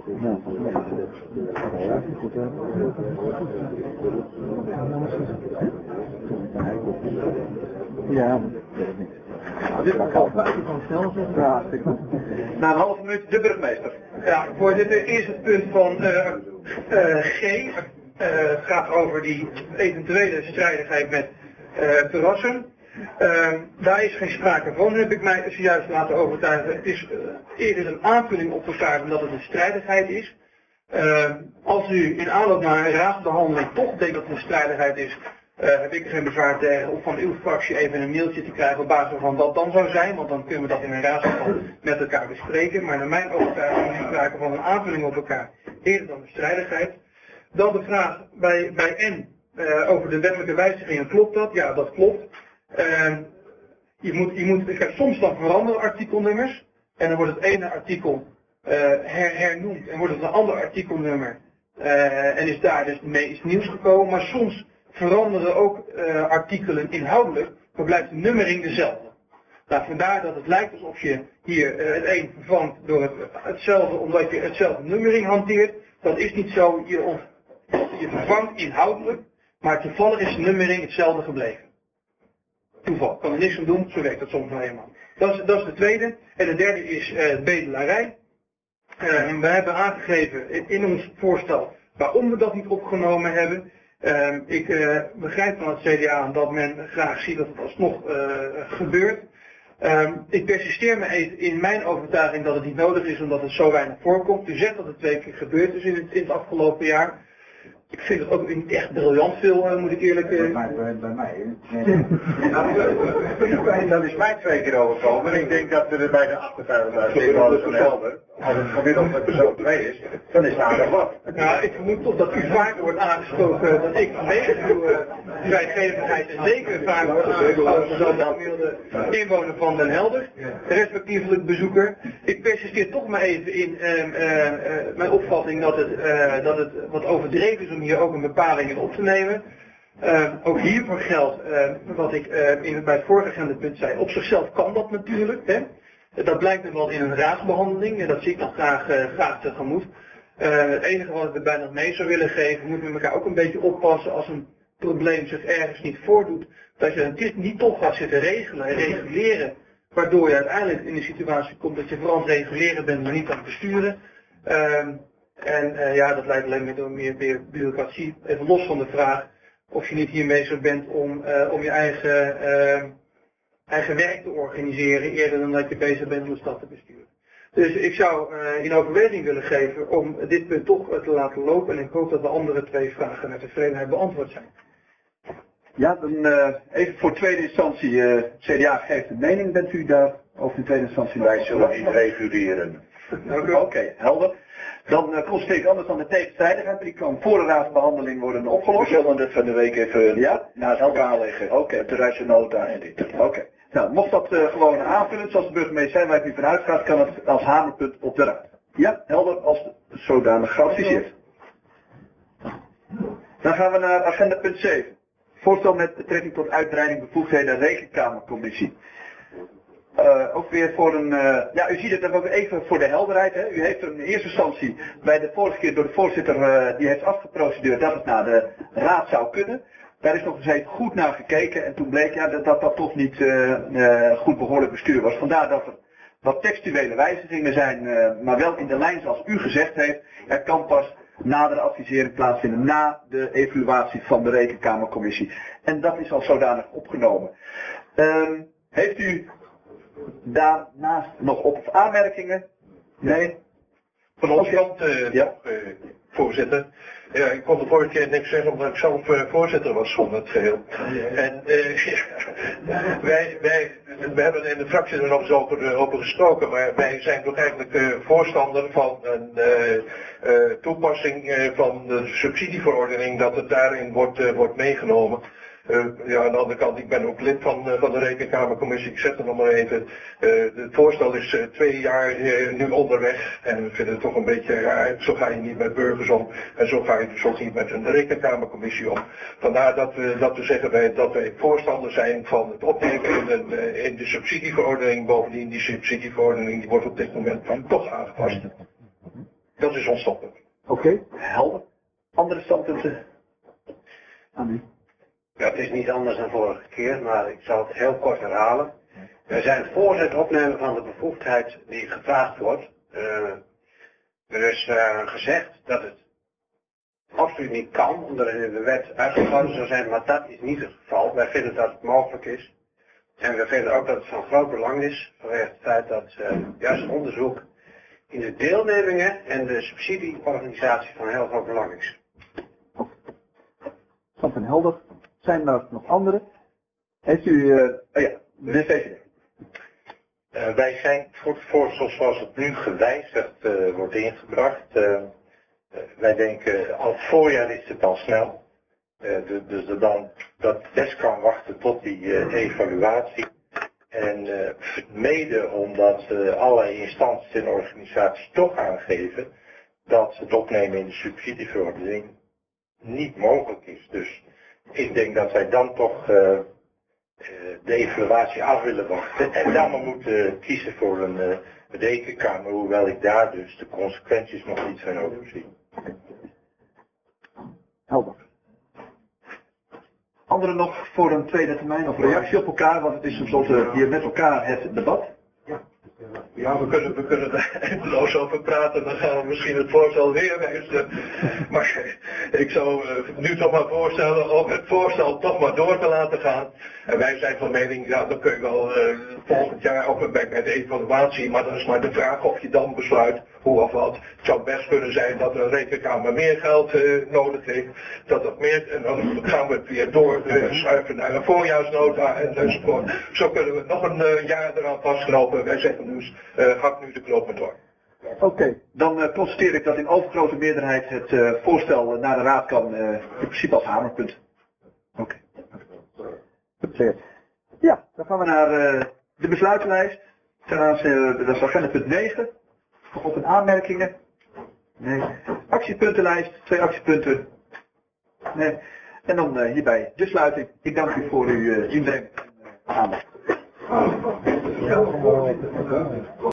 ja, dit Na een halve minuut de burgemeester. Ja, voorzitter, eerst het punt van uh, uh, G. Uh, het gaat over die eventuele strijdigheid met uh, terrassen. Uh, daar is geen sprake van, heb ik mij zojuist laten overtuigen. Het is uh, eerder een aanvulling op elkaar dan dat het een strijdigheid is. Uh, als u in aanloop naar een raadsbehandeling toch denkt dat het een strijdigheid is, uh, heb ik er geen bezwaar tegen om van uw fractie even een mailtje te krijgen op basis van dat dan zou zijn, want dan kunnen we dat in een raadsverband met elkaar bespreken. Maar naar mijn overtuiging is er sprake van een aanvulling op elkaar, eerder dan een strijdigheid. Dan de vraag bij, bij N uh, over de wettelijke wijzigingen, klopt dat? Ja, dat klopt. Uh, je moet, je moet, kijk, soms dan veranderen artikelnummers en dan wordt het ene artikel uh, her, hernoemd en wordt het een ander artikelnummer uh, en is daar dus mee iets nieuws gekomen. Maar soms veranderen ook uh, artikelen inhoudelijk, maar blijft de nummering dezelfde. Nou, vandaar dat het lijkt alsof je hier uh, het een vervangt door het, hetzelfde, omdat je hetzelfde nummering hanteert. Dat is niet zo, je, ont, je vervangt inhoudelijk, maar toevallig is de nummering hetzelfde gebleven. Toeval, kan er niks aan doen, zo werkt dat soms nou eenmaal. Dat is, dat is de tweede. En de derde is uh, bedelarij. Uh, we hebben aangegeven in, in ons voorstel waarom we dat niet opgenomen hebben. Uh, ik uh, begrijp van het C D A dat men graag ziet dat het alsnog uh, gebeurt. Uh, ik persisteer me even in mijn overtuiging dat het niet nodig is omdat het zo weinig voorkomt. U zegt dat het twee keer gebeurd is in het, in het afgelopen jaar. Ik vind het ook niet echt briljant veel, moet ik eerlijk zeggen. Bij, bij, bij mij, hè? Dat is mij twee keer overkomen. En ik denk dat er bij de achtenvijftigduizend inwoners van Helder, als het gemiddeld met persoon twee is, dan is het aardig wat. Nou, ik vermoed toch dat u vaak wordt aangesproken dat ik vanwege uw uh, vrijgevigheid en zeker vaak wordt aangesproken dan de gemiddelde inwoner van Den Helder, respectievelijk bezoeker. Ik persisteer toch maar even in uh, uh, uh, mijn opvatting dat het, uh, dat het wat overdreven is om hier ook een bepaling in op te nemen. Uh, ook hiervoor geldt uh, wat ik uh, in, bij het vorige agendapunt zei. Op zichzelf kan dat natuurlijk. Hè? Dat blijkt er wel in een raadsbehandeling en dat zie ik dan graag, uh, graag tegemoet. Uh, het enige wat ik erbij nog mee zou willen geven, moet met elkaar ook een beetje oppassen als een probleem zich ergens niet voordoet. Dat je het niet toch gaat zitten regelen en reguleren, waardoor je uiteindelijk in de situatie komt dat je vooral aan het reguleren bent, maar niet aan het besturen. Uh, en uh, ja, dat leidt alleen maar door meer, meer bureaucratie. Even los van de vraag of je niet hiermee zo bent om, uh, om je eigen, uh, eigen werk te organiseren, eerder dan dat je bezig bent om de stad te besturen. Dus ik zou uh, in overweging willen geven om dit punt toch uh, te laten lopen en ik hoop dat de andere twee vragen met tevredenheid beantwoord zijn. Ja, dan uh, even voor tweede instantie, uh, C D A geeft een mening, bent u daar over de tweede instantie? Wij zullen niet reguleren. Oké, okay, helder. Dan uh, constateer ik anders dan de tegenstrijdigheid, die kan voor de raadsbehandeling worden opgelost. We zullen het van de week even ja? naast elkaar leggen. Oké, okay. De terrassenota en dit. Oké. Okay. Nou, mocht dat uh, gewoon aanvullen, zoals de burgemeester zei, waar ik nu vanuit gaat, kan het als hamerpunt op de raad. Ja, helder, als zodanig geadviseerd. Dan gaan we naar agenda punt zeven. Voorstel met betrekking tot uitbreiding bevoegdheden rekenkamercommissie. Uh, ook weer voor een, uh, ja, u ziet het ook even voor de helderheid. Hè. U heeft er in eerste instantie bij de vorige keer door de voorzitter, uh, die heeft afgeprocedeerd dat het naar de raad zou kunnen. Daar is nog eens even goed naar gekeken en toen bleek ja, dat, dat dat toch niet uh, uh, goed behoorlijk bestuur was. Vandaar dat er wat textuele wijzigingen zijn, uh, maar wel in de lijn zoals u gezegd heeft. Er kan pas nadere advisering plaatsvinden na de evaluatie van de Rekenkamercommissie. En dat is al zodanig opgenomen. Um, heeft u daarnaast nog op- of aanmerkingen? Nee? Van onze kant, uh, ja. nog, uh, voorzitter. Ja, ik kon de vorige keer niks zeggen omdat ik zelf uh, voorzitter was van het geheel. En uh, ja, wij, wij, we hebben in de fractie er nog eens over, uh, over gesproken, maar wij zijn toch eigenlijk uh, voorstander van een uh, uh, toepassing uh, van de subsidieverordening, dat het daarin wordt, uh, wordt meegenomen. Uh, ja, aan de andere kant, ik ben ook lid van, uh, van de Rekenkamercommissie, ik zeg het nog maar even. Uh, het voorstel is uh, twee jaar uh, nu onderweg en we vinden het toch een beetje raar. Zo ga je niet met burgers om en zo ga je dus ook niet met een Rekenkamercommissie om. Vandaar dat we, dat we zeggen wij, dat wij voorstander zijn van het opnemen in, een, uh, in de subsidieverordening. Bovendien, die subsidieverordening die wordt op dit moment toch aangepast. Dat is ons standpunt. Oké, okay, helder. Andere standpunten? Aan u. Ja, het is niet anders dan vorige keer, maar ik zal het heel kort herhalen. We zijn voor het opnemen van de bevoegdheid die gevraagd wordt. Uh, er is uh, gezegd dat het absoluut niet kan, omdat het in de wet uitgesloten zou zijn, maar dat is niet het geval. Wij vinden dat het mogelijk is. En we vinden ook dat het van groot belang is, vanwege het feit dat uh, juist onderzoek in de deelnemingen en de subsidieorganisatie van heel groot belang is. Standpunt helder. Zijn er nog andere? Heeft u, uh, oh ja, de V V D. Uh, wij zijn voor het voorstel zoals het nu gewijzigd uh, wordt ingebracht. Uh, uh, wij denken al voorjaar is het al snel. Uh, de, dus de dan dat best kan wachten tot die uh, evaluatie. En uh, mede omdat uh, allerlei instanties en organisaties toch aangeven dat het opnemen in de subsidieverordening niet mogelijk is. Dus ik denk dat wij dan toch uh, uh, de evaluatie af willen wachten en dan maar moeten kiezen voor een uh, rekenkamer, hoewel ik daar dus de consequenties nog niet van overzie. Helder. Anderen nog voor een tweede termijn of reactie op elkaar, want het is tenslotte hier met elkaar het debat. Ja, we kunnen, we kunnen er eindeloos over praten, dan gaan we misschien het voorstel weer wijzigen. Maar ik zou uh, nu toch maar voorstellen om het voorstel toch maar door te laten gaan. En wij zijn van mening, ja, dan kun je wel uh, volgend jaar of bij, bij de evaluatie, maar dan is maar de vraag of je dan besluit hoe of wat. Het zou best kunnen zijn dat een rekenkamer meer geld uh, nodig heeft, dat dat meer, en dan gaan we het weer door uh, schuiven naar een voorjaarsnota en enzovoort. Zo kunnen we nog een uh, jaar eraan vastknopen. Wij zeggen dus, uh, hak nu de knoop maar door. Oké, okay, dan uh, constateer ik dat in overgrote meerderheid het uh, voorstel uh, naar de raad kan, uh, in principe als hamerpunt. Oké. Okay. Ja, dan gaan we naar uh, de besluitenlijst. Ten aanzien, uh, dat is agenda punt negen. Nog op een aanmerkingen? Nee. Actiepuntenlijst, twee actiepunten. Nee. En dan uh, hierbij de sluiting. Ik dank u voor uw uh, inbreng en uh, aandacht.